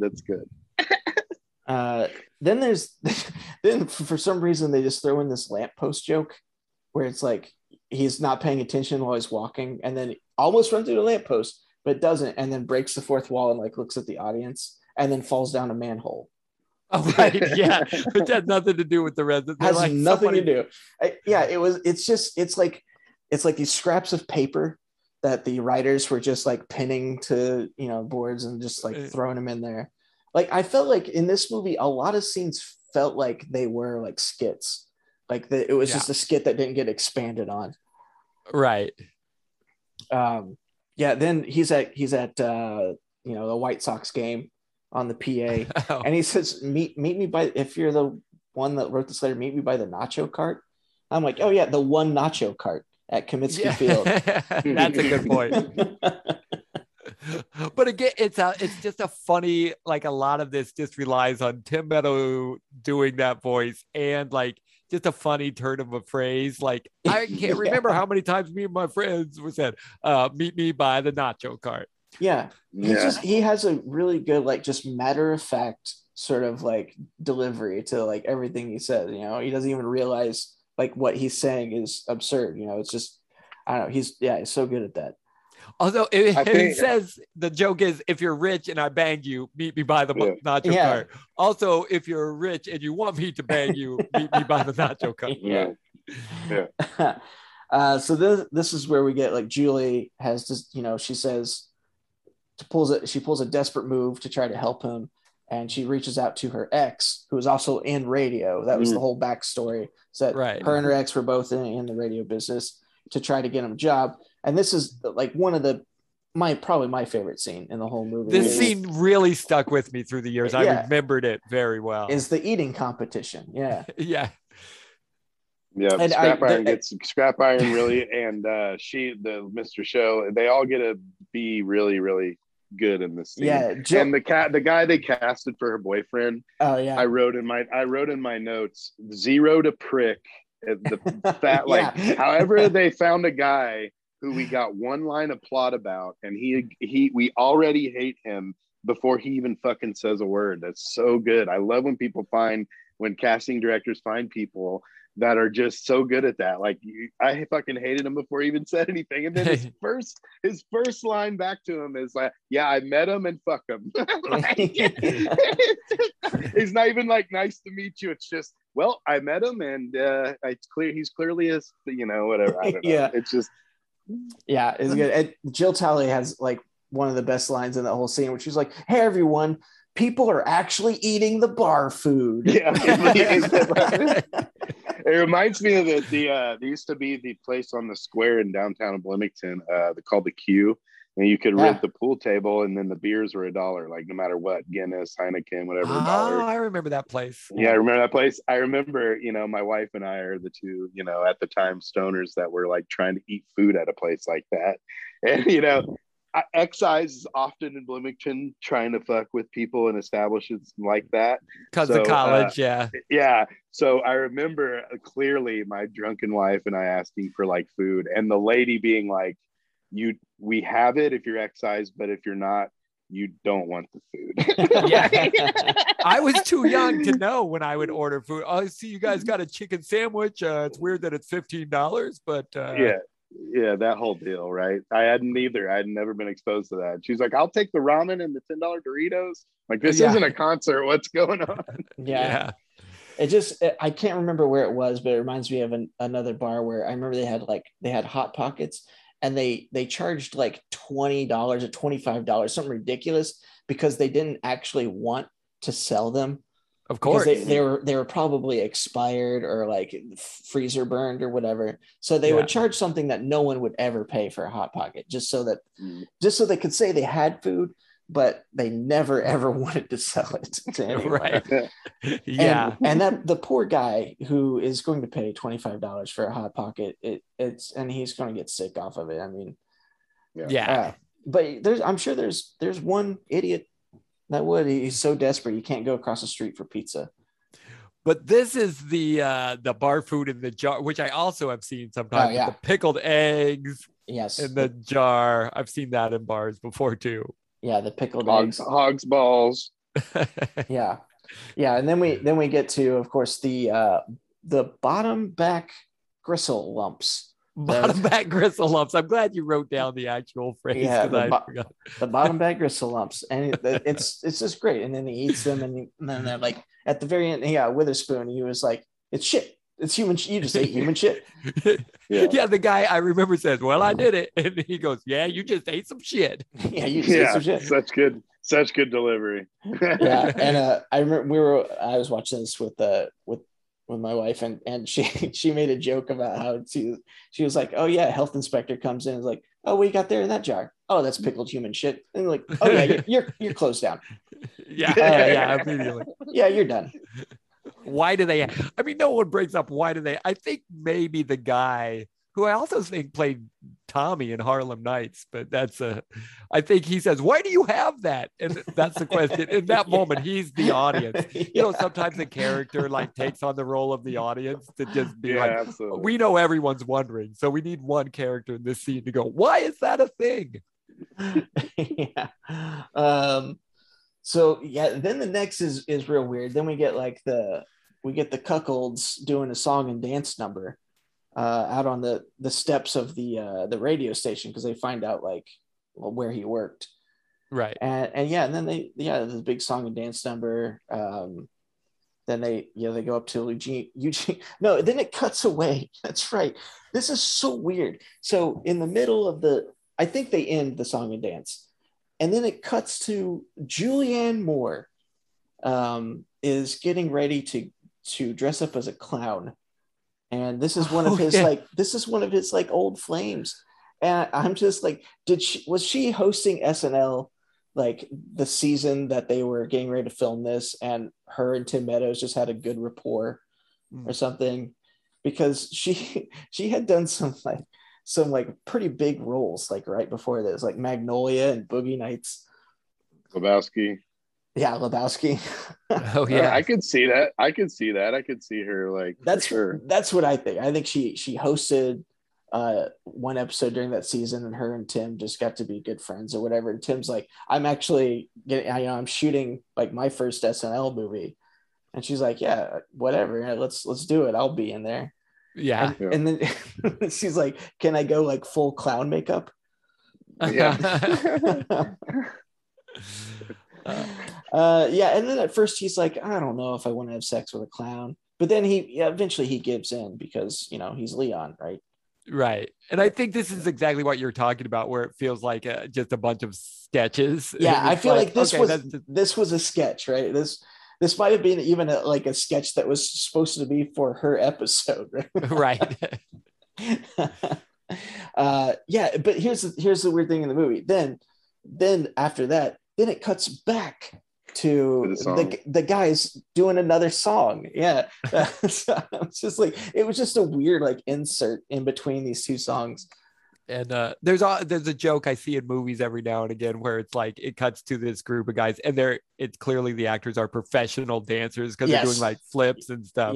Then for some reason they just throw in this lamppost joke where it's like he's not paying attention while he's walking and then almost runs through the lamppost, but doesn't, and then breaks the fourth wall and like looks at the audience and then falls down a manhole. Oh, right. Yeah. It has nothing to do with the rest. Has like nothing to do. It's like these scraps of paper that the writers were just like pinning to, boards and just like throwing them in there. Like, I felt like in this movie, a lot of scenes felt like they were like skits. Like it was just a skit that didn't get expanded on. Right. Then he's at the White Sox game on the PA, and he says, meet me by, if you're the one that wrote this letter, meet me by the nacho cart. I'm like, oh yeah, the one nacho cart at Comiskey Field. That's a good point. But again, it's just a funny, like, a lot of this just relies on Tim Meadows doing that voice, and like just a funny turn of a phrase. Like, I can't remember how many times me and my friends were said, meet me by the nacho cart. Yeah. He has a really good, like, just matter of fact sort of like delivery to like everything he says. You know, he doesn't even realize like what he's saying is absurd. You know, it's just, I don't know. He's so good at that. Although it says, the joke is, if you're rich and I bang you, meet me by the nacho cart. Also, if you're rich and you want me to bang you, meet me by the nacho cart. So this is where we get, like, Julie has this, you know, she says she pulls a desperate move to try to help him, and she reaches out to her ex, who is also in radio. That was the whole backstory. So that her and her ex were both in the radio business, to try to get him a job. And this is like one of probably my favorite scene in the whole movie. This scene really stuck with me through the years. I remembered it very well. Is the eating competition. Yeah. Yeah. And Scrap Iron really, and Mr. Show, they all get to be really, really good in this scene. Yeah. And the guy they casted for her boyfriend. Oh yeah. I wrote in my notes, 0 to prick. The fat, like, however they found a guy who we got one line of plot about, and we already hate him before he even fucking says a word. That's so good. I love when casting directors find people that are just so good at that. Like, I fucking hated him before he even said anything, and then his first line back to him is like, "Yeah, I met him and fuck him." He's not even like, "Nice to meet you." It's just, well, I met him, and it's clear he's clearly whatever. I don't know. It's just, it's good. And Jill Talley has like one of the best lines in that whole scene, where she's like, "Hey everyone, people are actually eating the bar food." Yeah. It reminds me of there used to be the place on the square in downtown Bloomington, called the Q, and you could rent the pool table, and then the beers were $1, like no matter what, Guinness, Heineken, whatever. Oh, I remember that place. Yeah, I remember that place. I remember, my wife and I are the two, at the time, stoners that were like trying to eat food at a place like that, and excise is often in Bloomington trying to fuck with people in establishments like that because of college. So I remember clearly my drunken wife and I asking for like food, and the lady being like, we have it if you're excise, but if you're not, you don't want the food. I was too young to know when I would order food. Oh, I see you guys got a chicken sandwich. It's weird that it's $15, but yeah, that whole deal, right? I hadn't either. I had never been exposed to that. She's like, "I'll take the ramen and the $10 Doritos." Like, this isn't a concert. What's going on? Yeah. I can't remember where it was, but it reminds me of another bar where I remember they had Hot Pockets, and they charged like $20 or $25, something ridiculous, because they didn't actually want to sell them. Of course, they were probably expired or like freezer burned or whatever. So they would charge something that no one would ever pay for a Hot Pocket, just so they could say they had food, but they never ever wanted to sell it to anyone. Right? And that the poor guy who is going to pay $25 for a Hot Pocket, and he's going to get sick off of it. I mean, but I'm sure there's one idiot that he's so desperate he can't go across the street for pizza. But this is the bar food in the jar, which I also have seen sometimes. The pickled eggs in the jar. I've seen that in bars before too. Yeah, the pickled eggs, hogs balls. yeah, and then we get to, of course, the bottom back gristle lumps. Bottom back gristle lumps. I'm glad you wrote down the actual phrase. Yeah, the bottom back gristle lumps, and it's just great. And then he eats them, and then they're like at the very end, Witherspoon. He was like, "It's shit. It's human. You just ate human shit." Yeah, the guy I remember says, "Well, I did it," and he goes, "Yeah, you just ate some shit." Yeah, you just ate some shit. Such good delivery. Yeah, and I remember I was watching this with my wife, and she made a joke about how she was like, oh yeah, health inspector comes in and is like, oh, what you got there in that jar? Oh, that's pickled human shit. And like, oh yeah, you're closed down. Yeah, immediately. Yeah, you're done. Why do they? I mean, no one brings up why do they? I think maybe the guy who I also think played Tommy in Harlem Nights, but I think he says, why do you have that? And that's the question. In that moment, he's the audience. You know, sometimes a character like takes on the role of the audience to just be like, absolutely. We know everyone's wondering. So we need one character in this scene to go, why is that a thing? Yeah. So yeah, then the next is real weird. Then we get the cuckolds doing a song and dance number out on the steps of the radio station, because they find out where he worked, right? And then the big song and dance number. Then they go up to Eugene. No, then it cuts away. That's right. This is so weird. So in the middle of I think they end the song and dance, and then it cuts to Julianne Moore is getting ready to dress up as a clown. And this is one of his old flames. And I'm just like, was she hosting SNL the season that they were getting ready to film this, and her and Tim Meadows just had a good rapport or something? Because she had done some pretty big roles right before this, like Magnolia and Boogie Nights. Lebowski. Yeah, Lebowski. Oh yeah, I could see that. I could see her that's sure. That's what I think. I think she hosted one episode during that season, and her and Tim just got to be good friends or whatever. And Tim's like, I'm actually I'm shooting my first SNL movie, and she's like, yeah, whatever, let's do it. I'll be in there. Yeah. And then she's like, can I go full clown makeup? Yeah. And then at first he's like, I don't know if I want to have sex with a clown, but then eventually he gives in because he's Leon, right. And I think this is exactly what you're talking about, where it feels like just a bunch of sketches. Yeah, I feel like this was a sketch, right? This might have been even a sketch that was supposed to be for her episode, right? Yeah, but here's the weird thing in the movie. Then after that, then it cuts back to the guys doing another song. Yeah. So it's just it was just a weird insert in between these two songs. And there's a joke I see in movies every now and again where it's it cuts to this group of guys, and it's clearly the actors are professional dancers because they're doing flips and stuff.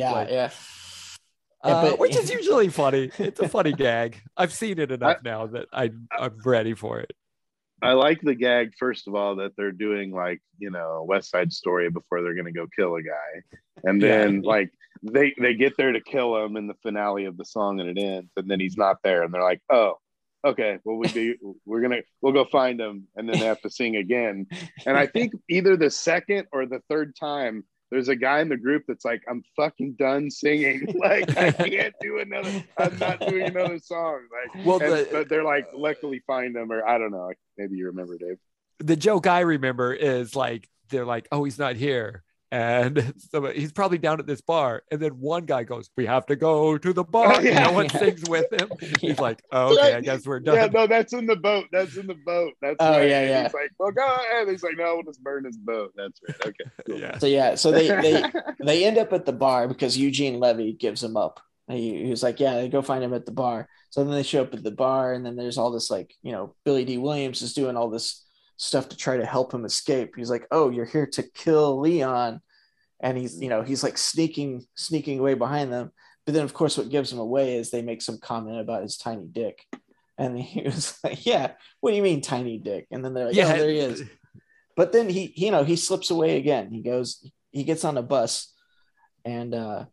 Which is usually funny. It's a funny gag. I've seen it enough now that I'm ready for it. I like the gag, first of all, that they're doing West Side Story before they're going to go kill a guy. And then they get there to kill him in the finale of the song, and it ends, and then he's not there. And they're like, oh, okay, well, we'll go find him. And then they have to sing again. And I think either the second or the third time, there's a guy in the group that's like, I'm fucking done singing. I can't do I'm not doing another song. But they're like, luckily find him, or I don't know. Maybe you remember, Dave. The joke I remember is they're like, oh, he's not here. And so he's probably down at this bar. And then one guy goes, we have to go to the bar. Oh, yeah. No one sings with him. He's like, oh, okay, I guess we're done. Yeah, no, that's in the boat. That's right. Yeah. He's like, well, go ahead. He's like, no, we'll just burn his boat. That's right. Okay. Cool. So they end up at the bar because Eugene Levy gives him up. He was like, yeah, go find him at the bar. So then they show up at the bar, and then there's all this Billy D. Williams is doing all this stuff to try to help him escape. He's like, oh, you're here to kill Leon. And he's sneaking away behind them. But then of course what gives him away is they make some comment about his tiny dick. And he was like, yeah, what do you mean tiny dick? And then they're like, oh, there he is. But then he slips away again. He gets on a bus, and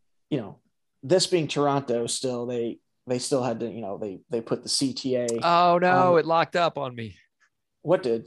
this being Toronto still, they still had to, they put the CTA. Oh no, it locked up on me. What did?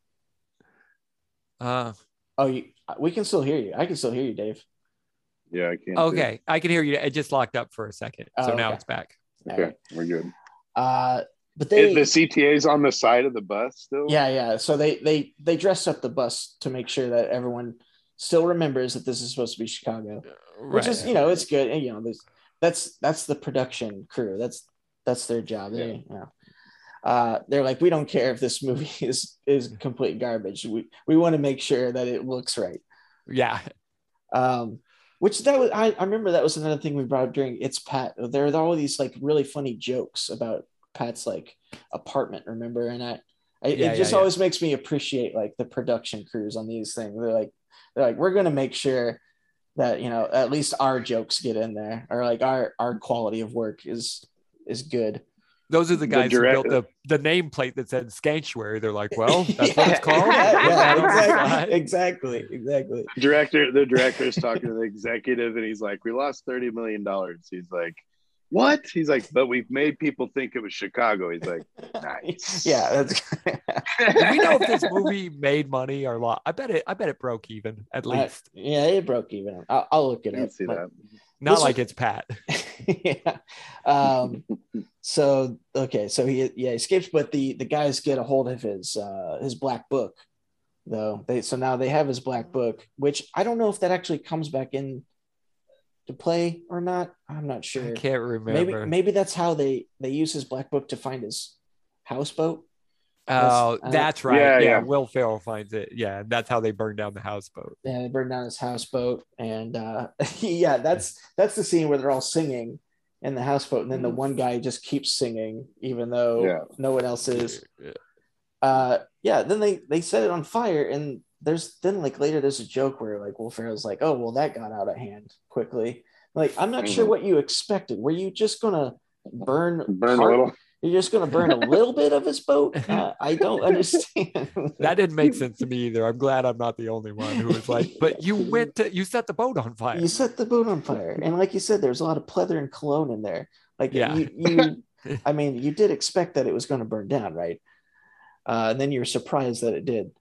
We can still hear you. I can still hear you, Dave. Yeah, I can. Okay, I can hear you. It just locked up for a second, so now it's back. Okay, we're good. But the CTA's on the side of the bus still. Yeah. So they dressed up the bus to make sure that everyone still remembers that this is supposed to be Chicago. which is, you know, it's good. And, you know, that's the production crew. That's their job. They, you know, they're like, we don't care if this movie is complete garbage. We want to make sure that it looks right. Yeah. Which that was, I remember that was another thing we brought up during It's Pat. There are all these like really funny jokes about Pat's like apartment, remember? And it just always makes me appreciate like the production crews on these things. They're like, we're going to make sure that, you know, at least our jokes get in there, or like our quality of work is good. Those are the guys who built the nameplate that said Skanctuary. They're like, well, that's what it's called. Exactly. The director is talking to the executive, and he's like, we lost $30 million. He's like, what? He's like, but we've made people think it was Chicago. He's like, nice. Yeah, that's do we know if this movie made money or lost? I bet it broke even at least. Yeah, it broke even. I'll look it up. See that. Not like It's Pat. Yeah. So he escapes, but the guys get a hold of his black book, though. Now they have his black book, which I don't know if that actually comes back in to play or not. I'm not sure. I can't remember. Maybe that's how they use his black book to find his houseboat. Oh, that's right. Yeah, Will Ferrell finds it. Yeah, that's how they burn down the houseboat. Yeah, they burn down his houseboat, and that's the scene where they're all singing in the houseboat, and then the one guy just keeps singing even though no one else is. Then they set it on fire, and there's a joke where like Will Ferrell's like, oh well, that got out of hand quickly. Like, I'm not sure what you expected. Were you just gonna burn a little? You're just gonna burn a little bit of his boat? I don't understand. That didn't make sense to me either. I'm glad I'm not the only one who was like, but you set the boat on fire. You set the boat on fire, and like you said, there's a lot of pleather and cologne in there. Like, I mean, you did expect that it was going to burn down, right? And then you were surprised that it did.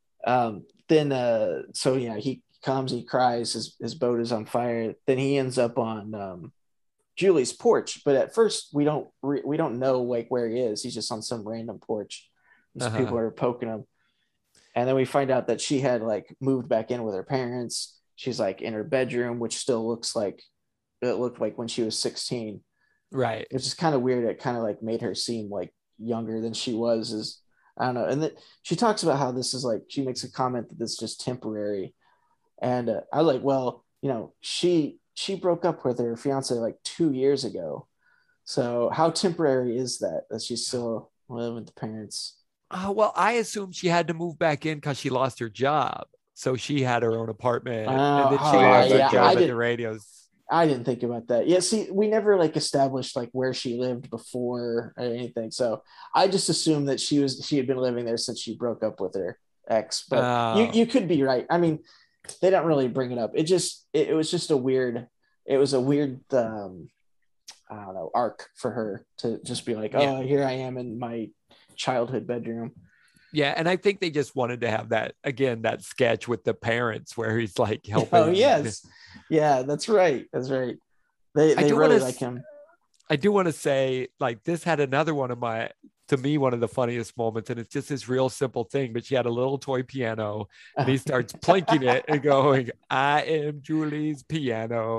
He comes, he cries, his boat is on fire. Then he ends up on Julie's porch, but at first we don't know like where he is. He's just on some random porch. People are poking him, and then we find out that she had like moved back in with her parents. She's like in her bedroom, which still looks like it looked like when she was 16, right? Which is kind of weird. It kind of like made her seem like younger than she was. I don't know. And then she talks about how this is like, she makes a comment that this is just temporary, and I was like, well, you know, she broke up with her fiance like 2 years ago. So how temporary is that she's still living with the parents? Well, I assumed she had to move back in because she lost her job. So she had her own apartment. And then she lost her job at the radios. I didn't think about that. Yeah, see, we never like established like where she lived before or anything. So I just assumed that she had been living there since she broke up with her ex. But you could be right. I mean, they don't really bring it up. It was just a weird I don't know, arc for her to just be like, oh, here I am in my childhood bedroom. Yeah, and I think they just wanted to have that sketch with the parents where he's like helping. Oh yes, yeah, that's right. They really like him. I do want to say, like, this had another one of the funniest moments, and it's just this real simple thing, but she had a little toy piano, and he starts plinking it and going, I am Julie's piano.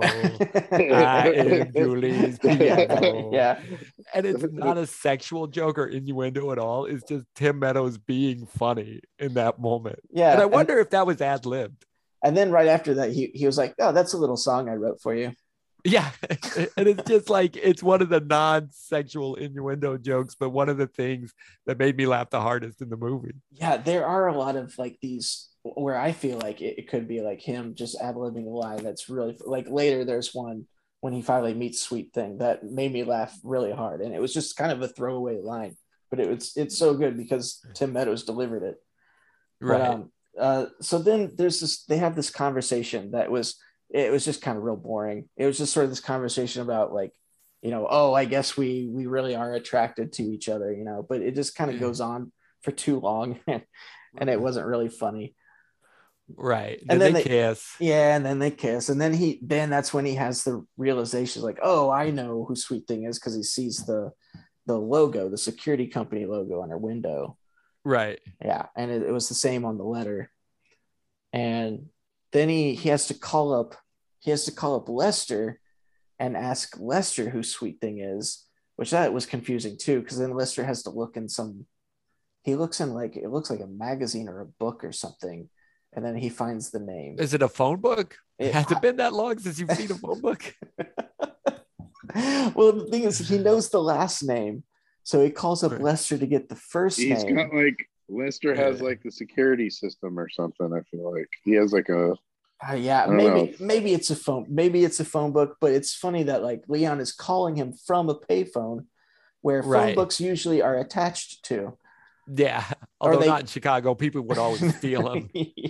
I am Julie's piano. Yeah. And it's not a sexual joke or innuendo at all. It's just Tim Meadows being funny in that moment. Yeah. And I wonder if that was ad-libbed. And then right after that, he was like, oh, that's a little song I wrote for you. Yeah. And it's just like, it's one of the non-sexual innuendo jokes, but one of the things that made me laugh the hardest in the movie. Yeah, there are a lot of like these where I feel like it could be like him just ad-libbing a line that's really like, later there's one when he finally meets Sweet Thing that made me laugh really hard, and it was just kind of a throwaway line, but it's so good because Tim Meadows delivered it. Right. But, so then they have this conversation that was just kind of real boring. It was just sort of this conversation about like, you know, oh, I guess we really are attracted to each other, you know, but it just kind of goes on for too long and it wasn't really funny. Right. And then they kiss. Yeah. And then they kiss. And then that's when he has the realization like, oh, I know who Sweet Thing is, because he sees the logo, the security company logo on her window. Right. Yeah. And it was the same on the letter. And then he has to call up he has to call up Lester and ask Lester who Sweet Thing is, which that was confusing too, because then Lester has to look in he looks in like, it looks like a magazine or a book or something, and then he finds the name. Is it a phone book? Has it been that long since you've seen a phone book? Well, the thing is, he knows the last name, so he calls up Lester to get the first name. He's got like, Lester has like the security system or something. I feel like he has like a maybe it's a phone book, but it's funny that like Leon is calling him from a payphone where phone books usually are attached to. Yeah, although not in Chicago, people would always steal them.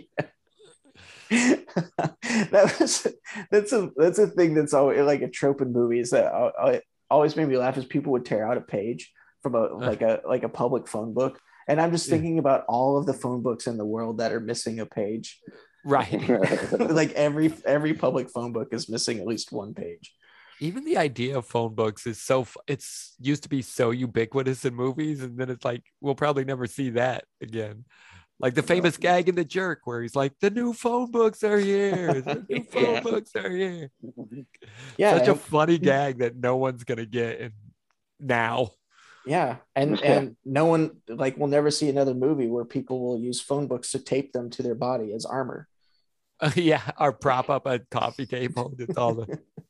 That's a thing that's always like a trope in movies that always made me laugh, is people would tear out a page from a public phone book, and I'm just thinking about all of the phone books in the world that are missing a page. Right. Like every public phone book is missing at least one page. Even the idea of phone books is it's used to be so ubiquitous in movies, and then it's like we'll probably never see that again. Like the famous gag in The Jerk where he's like, the new phone books are here. The new phone books are here. Yeah. Such a funny gag that no one's going to get now. Yeah. And no one will never see another movie where people will use phone books to tape them to their body as armor. Or prop up a coffee table. It's all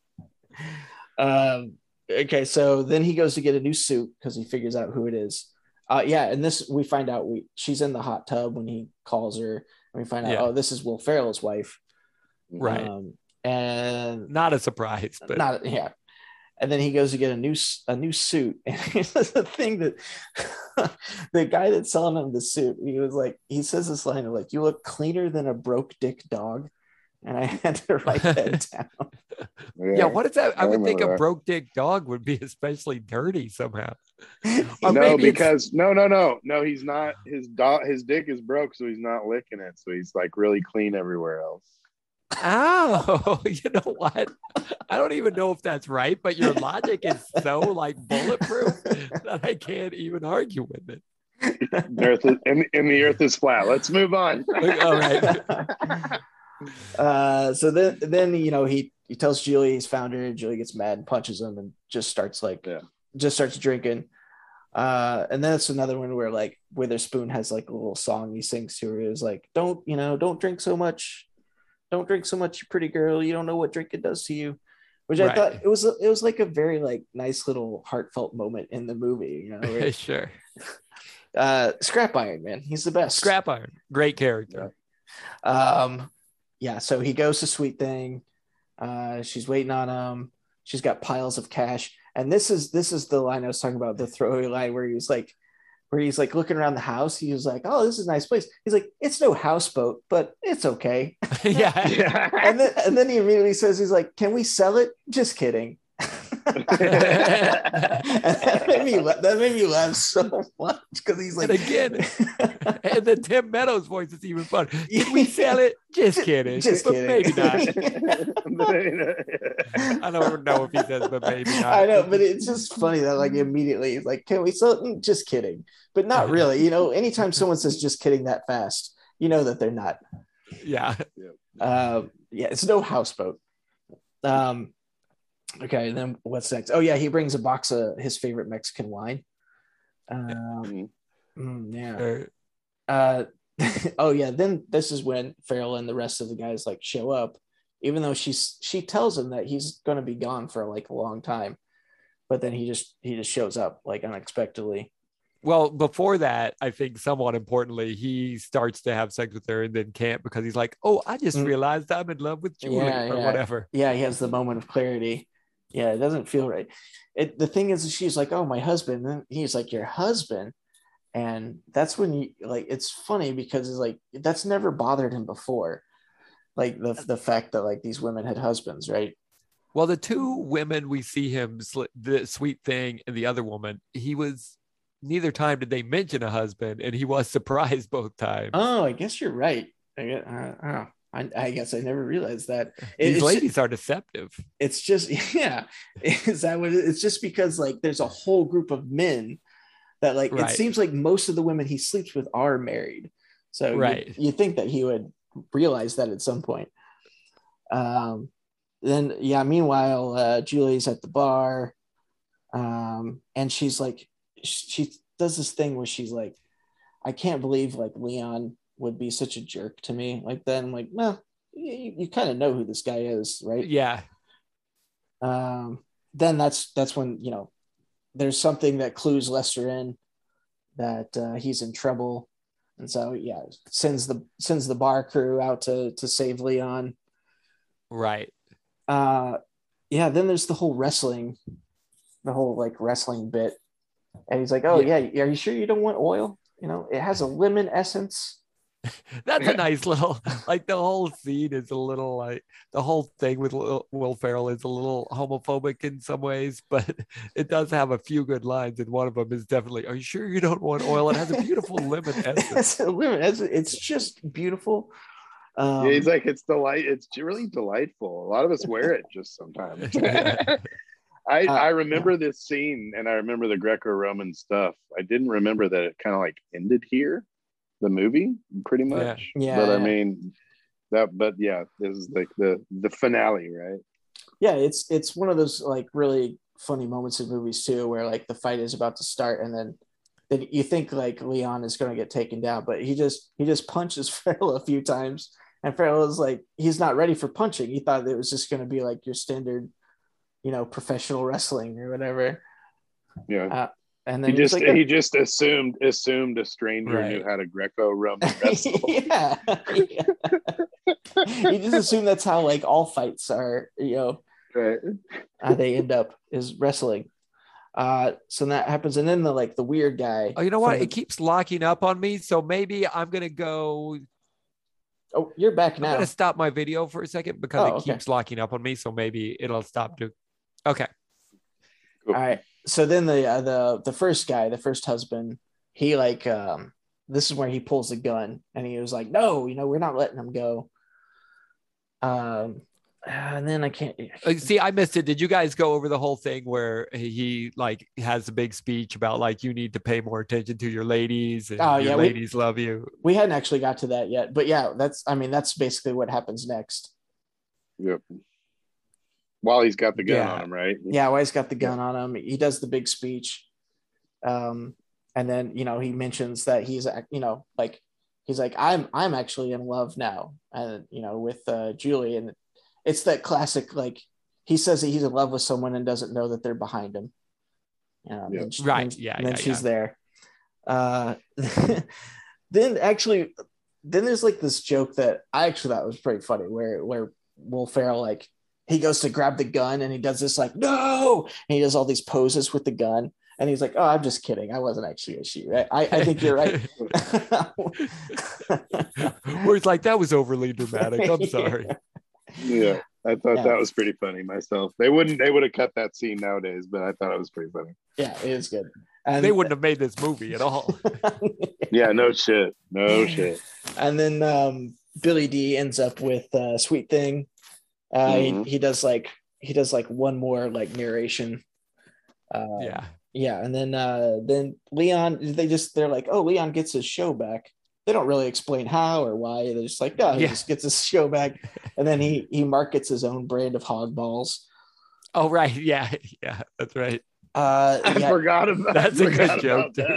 okay. So then he goes to get a new suit because he figures out who it is. And this, we find out she's in the hot tub when he calls her, and we find out, this is Will Ferrell's wife. Right. And not a surprise, but and then he goes to get a new suit. And the thing that the guy that's selling him the suit, he says this line of like, you look cleaner than a broke dick dog. And I had to write that down. Yeah, what is that? I would think a broke dick dog would be especially dirty somehow. No, because no, he's not. His dick is broke, so he's not licking it. So he's like really clean everywhere else. Oh, you know what? I don't even know if that's right, but your logic is so like bulletproof that I can't even argue with it. The earth is flat. Let's move on. All right. So then he tells Julie he's found her. Julie gets mad and punches him and just starts drinking. And then it's another one where like Witherspoon has like a little song he sings to her. It was like, don't drink so much, you pretty girl. You don't know what drinking does to you. Which I thought it was like a very like nice little heartfelt moment in the movie. Where, sure. Scrap Iron, man, he's the best. Scrap Iron, great character. So he goes to Sweet Thing. She's waiting on him. She's got piles of cash. And this is the line I was talking about, the throwaway line where he's like looking around the house. He was like, oh, this is a nice place. He's like, it's no houseboat, but it's okay. Yeah. And then he immediately says, he's like, can we sell it? Just kidding. that made me laugh so much because he's like, and again, and then Tim Meadows' voice is even fun. Can we sell it? Just kidding. Maybe not. I don't know if he says, but maybe not. I know, but it's just funny that like immediately he's like, can we sell it? Just kidding, but not really. Anytime someone says just kidding that fast, that they're not. Yeah. It's no houseboat. Okay, and then what's next? Oh yeah, he brings a box of his favorite Mexican wine. Then this is when Farrell and the rest of the guys like show up, even though she tells him that he's going to be gone for like a long time, but then he just shows up like unexpectedly. Well, before that, I think somewhat importantly, he starts to have sex with her and then can't because he's like, oh, I just realized I'm in love with Julie or whatever. Yeah, he has the moment of clarity. Yeah, it doesn't feel right. The thing is, she's like, oh, my husband. And he's like, your husband? And that's when it's funny because it's like, that's never bothered him before. Like the fact that like these women had husbands, right? Well, the two women we see him, the Sweet Thing and the other woman, neither time did they mention a husband, and he was surprised both times. Oh, I guess you're right. I guess I never realized that. These ladies are deceptive. It's just, is that what it's just because like there's a whole group of men that like, it seems like most of the women he sleeps with are married. So you think that he would realize that at some point. Meanwhile, Julie's at the bar, and she's like, she does this thing where she's like, I can't believe like Leon would be such a jerk to me. Like then, like, well, you kind of know who this guy is, right? Yeah. Then that's when, you know, there's something that clues Lester in that he's in trouble, and so sends the bar crew out to save Leon. Right. Then there's the whole wrestling bit, and he's like, oh yeah, are you sure you don't want oil? You know, it has a lemon essence. That's a nice little, like, the whole scene is a little, like, the whole thing with Will Ferrell is a little homophobic in some ways, but it does have a few good lines, and one of them is definitely, are you sure you don't want oil? It has a beautiful lemon essence. It's just beautiful. He's like, it's really delightful. A lot of us wear it just sometimes. I remember this scene, and I remember the Greco-Roman stuff. I didn't remember that it kind of like ended here, the movie, pretty much. Yeah. But I mean this is like the finale, right? Yeah, it's one of those like really funny moments in movies too, where like the fight is about to start, and then you think like Leon is going to get taken down, but he just punches Ferrell a few times, and Ferrell is like, he's not ready for punching. He thought it was just going to be like your standard, you know, professional wrestling or whatever. Yeah. And then he just assumed a stranger knew how to Greco-Roman wrestle. Yeah. He just assumed that's how like all fights are, you know. Right. They end up is wrestling. So that happens, and then the weird guy. Oh, you know what? It keeps locking up on me, so maybe I'm gonna go. Oh, you're back now. I'm gonna stop my video for a second because it keeps locking up on me, so maybe it'll stop too. Okay. Cool. All right. So then the first guy, the first husband, he like this is where he pulls the gun, and he was like, no, you know, we're not letting him go. And then I can't see. I missed it. Did you guys go over the whole thing where he like has a big speech about like you need to pay more attention to your ladies and your ladies love you? We hadn't actually got to that yet, but yeah, that's basically what happens next. Yep. While he's got the gun on him, right? Yeah, while he's got the gun on him, he does the big speech, and then you know he mentions that he's you know like he's like I'm actually in love now, and you know with Julie, and it's that classic like he says that he's in love with someone and doesn't know that they're behind him. Right. And then she's there. Then there's like this joke that I actually thought was pretty funny where Will Ferrell like he goes to grab the gun and he does this like no, and he does all these poses with the gun, and he's like, oh, I'm just kidding, I wasn't actually a shoot. I think you're right. Where he's like, that was overly dramatic, I'm sorry. Yeah, I thought that was pretty funny myself. They would have cut that scene nowadays, but I thought it was pretty funny. Yeah, it is good. And they wouldn't have made this movie at all. Yeah, no shit. And then Billy D ends up with Sweet Thing. He does like one more like narration. And then Leon, they're like, oh, Leon gets his show back. They don't really explain how or why. They're just like, no, he just gets his show back, and then he markets his own brand of hog balls. Oh right, yeah, that's right. I forgot about that's a good joke too.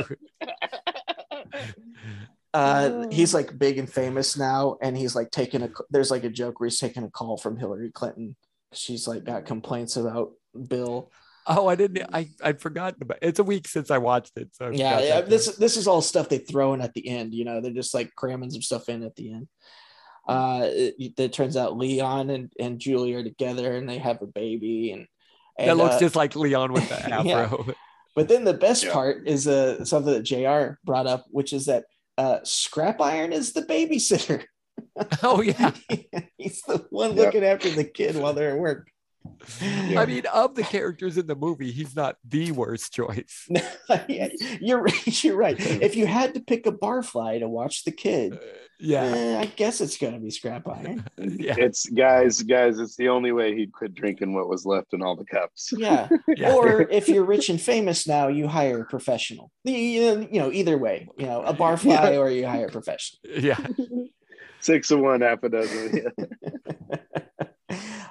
He's like big and famous now, and he's like there's like a joke where he's taking a call from Hillary Clinton. She's like got complaints about Bill. Oh, I'd forgotten about it. It's a week since I watched it. So this is all stuff they throw in at the end, you know, they're just like cramming some stuff in at the end. It turns out Leon and Julie are together and they have a baby, and that looks just like Leon with the afro. Yeah. But then the best part is something that JR brought up, which is that Scrap Iron is the babysitter. Oh yeah. He's the one looking after the kid while they're at work. Yeah. I mean, of the characters in the movie, he's not the worst choice. You're right. If you had to pick a barfly to watch the kid, I guess it's gonna be Scrap Iron. It's guys, it's the only way he'd quit drinking what was left in all the cups. Yeah. Or if you're rich and famous now, you hire a professional. You know, either way, you know, a barfly or you hire a professional. Yeah. 6 of one, half a dozen.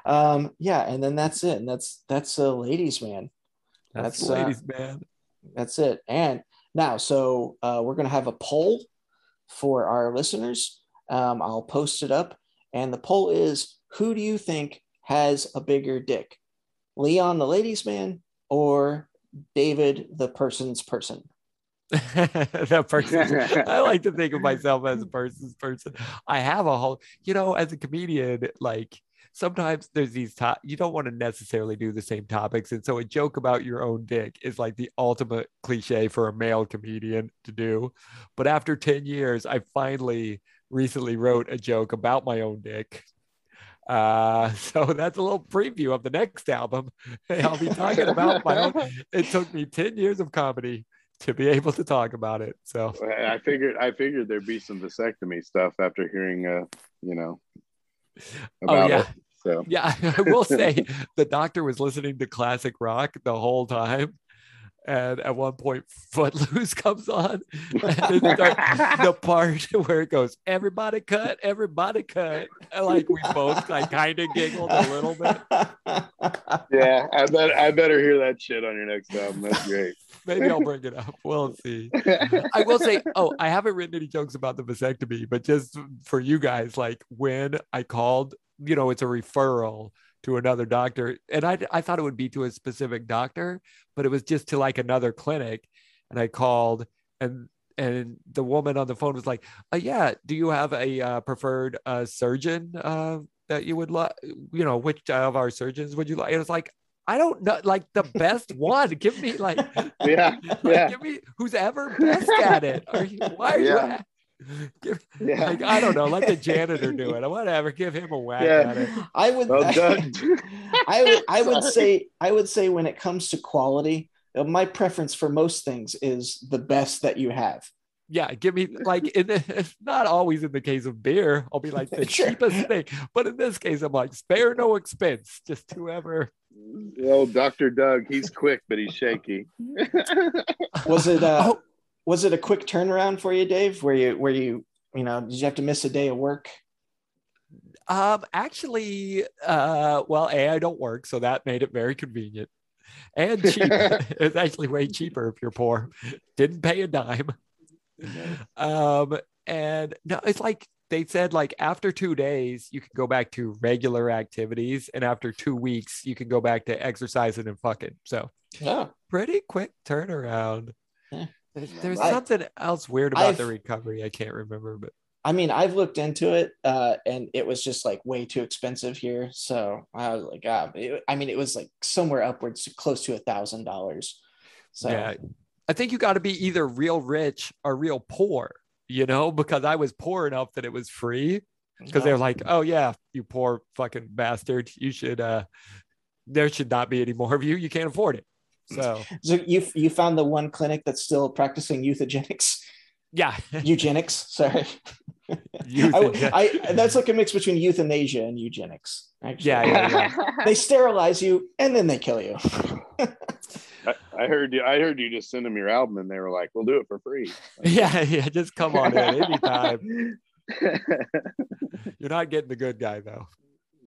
Yeah, and then that's it. And that's a ladies' man. That's ladies' man. That's it. And now, so we're gonna have a poll for our listeners. I'll post it up, and the poll is: who do you think has a bigger dick, Leon the ladies' man or David the person's person? That person. I like to think of myself as a person's person. I have a whole, as a comedian, like sometimes there's these you don't want to necessarily do the same topics, and so a joke about your own dick is like the ultimate cliche for a male comedian to do. But after 10 years, I finally recently wrote a joke about my own dick. So that's a little preview of the next album. I'll be talking about my own. It took me 10 years of comedy to be able to talk about it. So I figured there'd be some vasectomy stuff after hearing about it. So yeah, I will say the doctor was listening to classic rock the whole time. And at one point, Footloose comes on. And the part where it goes, everybody cut. And like we both like kind of giggled a little bit. Yeah, I better hear that shit on your next album. That's great. Maybe I'll bring it up. We'll see. I will say, I haven't written any jokes about the vasectomy, but just for you guys, like when I called, it's a referral to another doctor. And I thought it would be to a specific doctor, but it was just to like another clinic. And I called and the woman on the phone was like, yeah, do you have a preferred surgeon that you would like, which of our surgeons would you like? It was like, I don't know, like the best one. Give me like, give me who's ever best at it. Why are you at? Like, I don't know, let the janitor do it or whatever. Give him a whack at it. I would say when it comes to quality, my preference for most things is the best that you have. Yeah, give me like it's not always in the case of beer. I'll be like the cheapest thing, but in this case, I'm like spare no expense. Just whoever. Old Dr. Doug, he's quick, but he's shaky. Was it a quick turnaround for you, Dave? Where you did you have to miss a day of work? Actually, well, I don't work, so that made it very convenient and cheap. It's actually way cheaper if you're poor. Didn't pay a dime. And no, it's like they said, like after 2 days you can go back to regular activities, and after 2 weeks you can go back to exercising and fucking. So pretty quick turnaround. There's something else weird about the recovery. I can't remember, but I mean, I've looked into it, and it was just like way too expensive here. So I was like, it was like somewhere upwards to close to $1,000. So yeah, I think you got to be either real rich or real poor, because I was poor enough that it was free, because they're like, oh yeah, you poor fucking bastard, you should there should not be any more of you can't afford it. So you found the one clinic that's still practicing eugenics. Yeah. Eugenics, sorry. That's like a mix between euthanasia and eugenics, actually. Yeah. They sterilize you and then they kill you. I heard you just send them your album and they were like, we'll do it for free. Yeah, just come on in anytime. You're not getting the good guy though.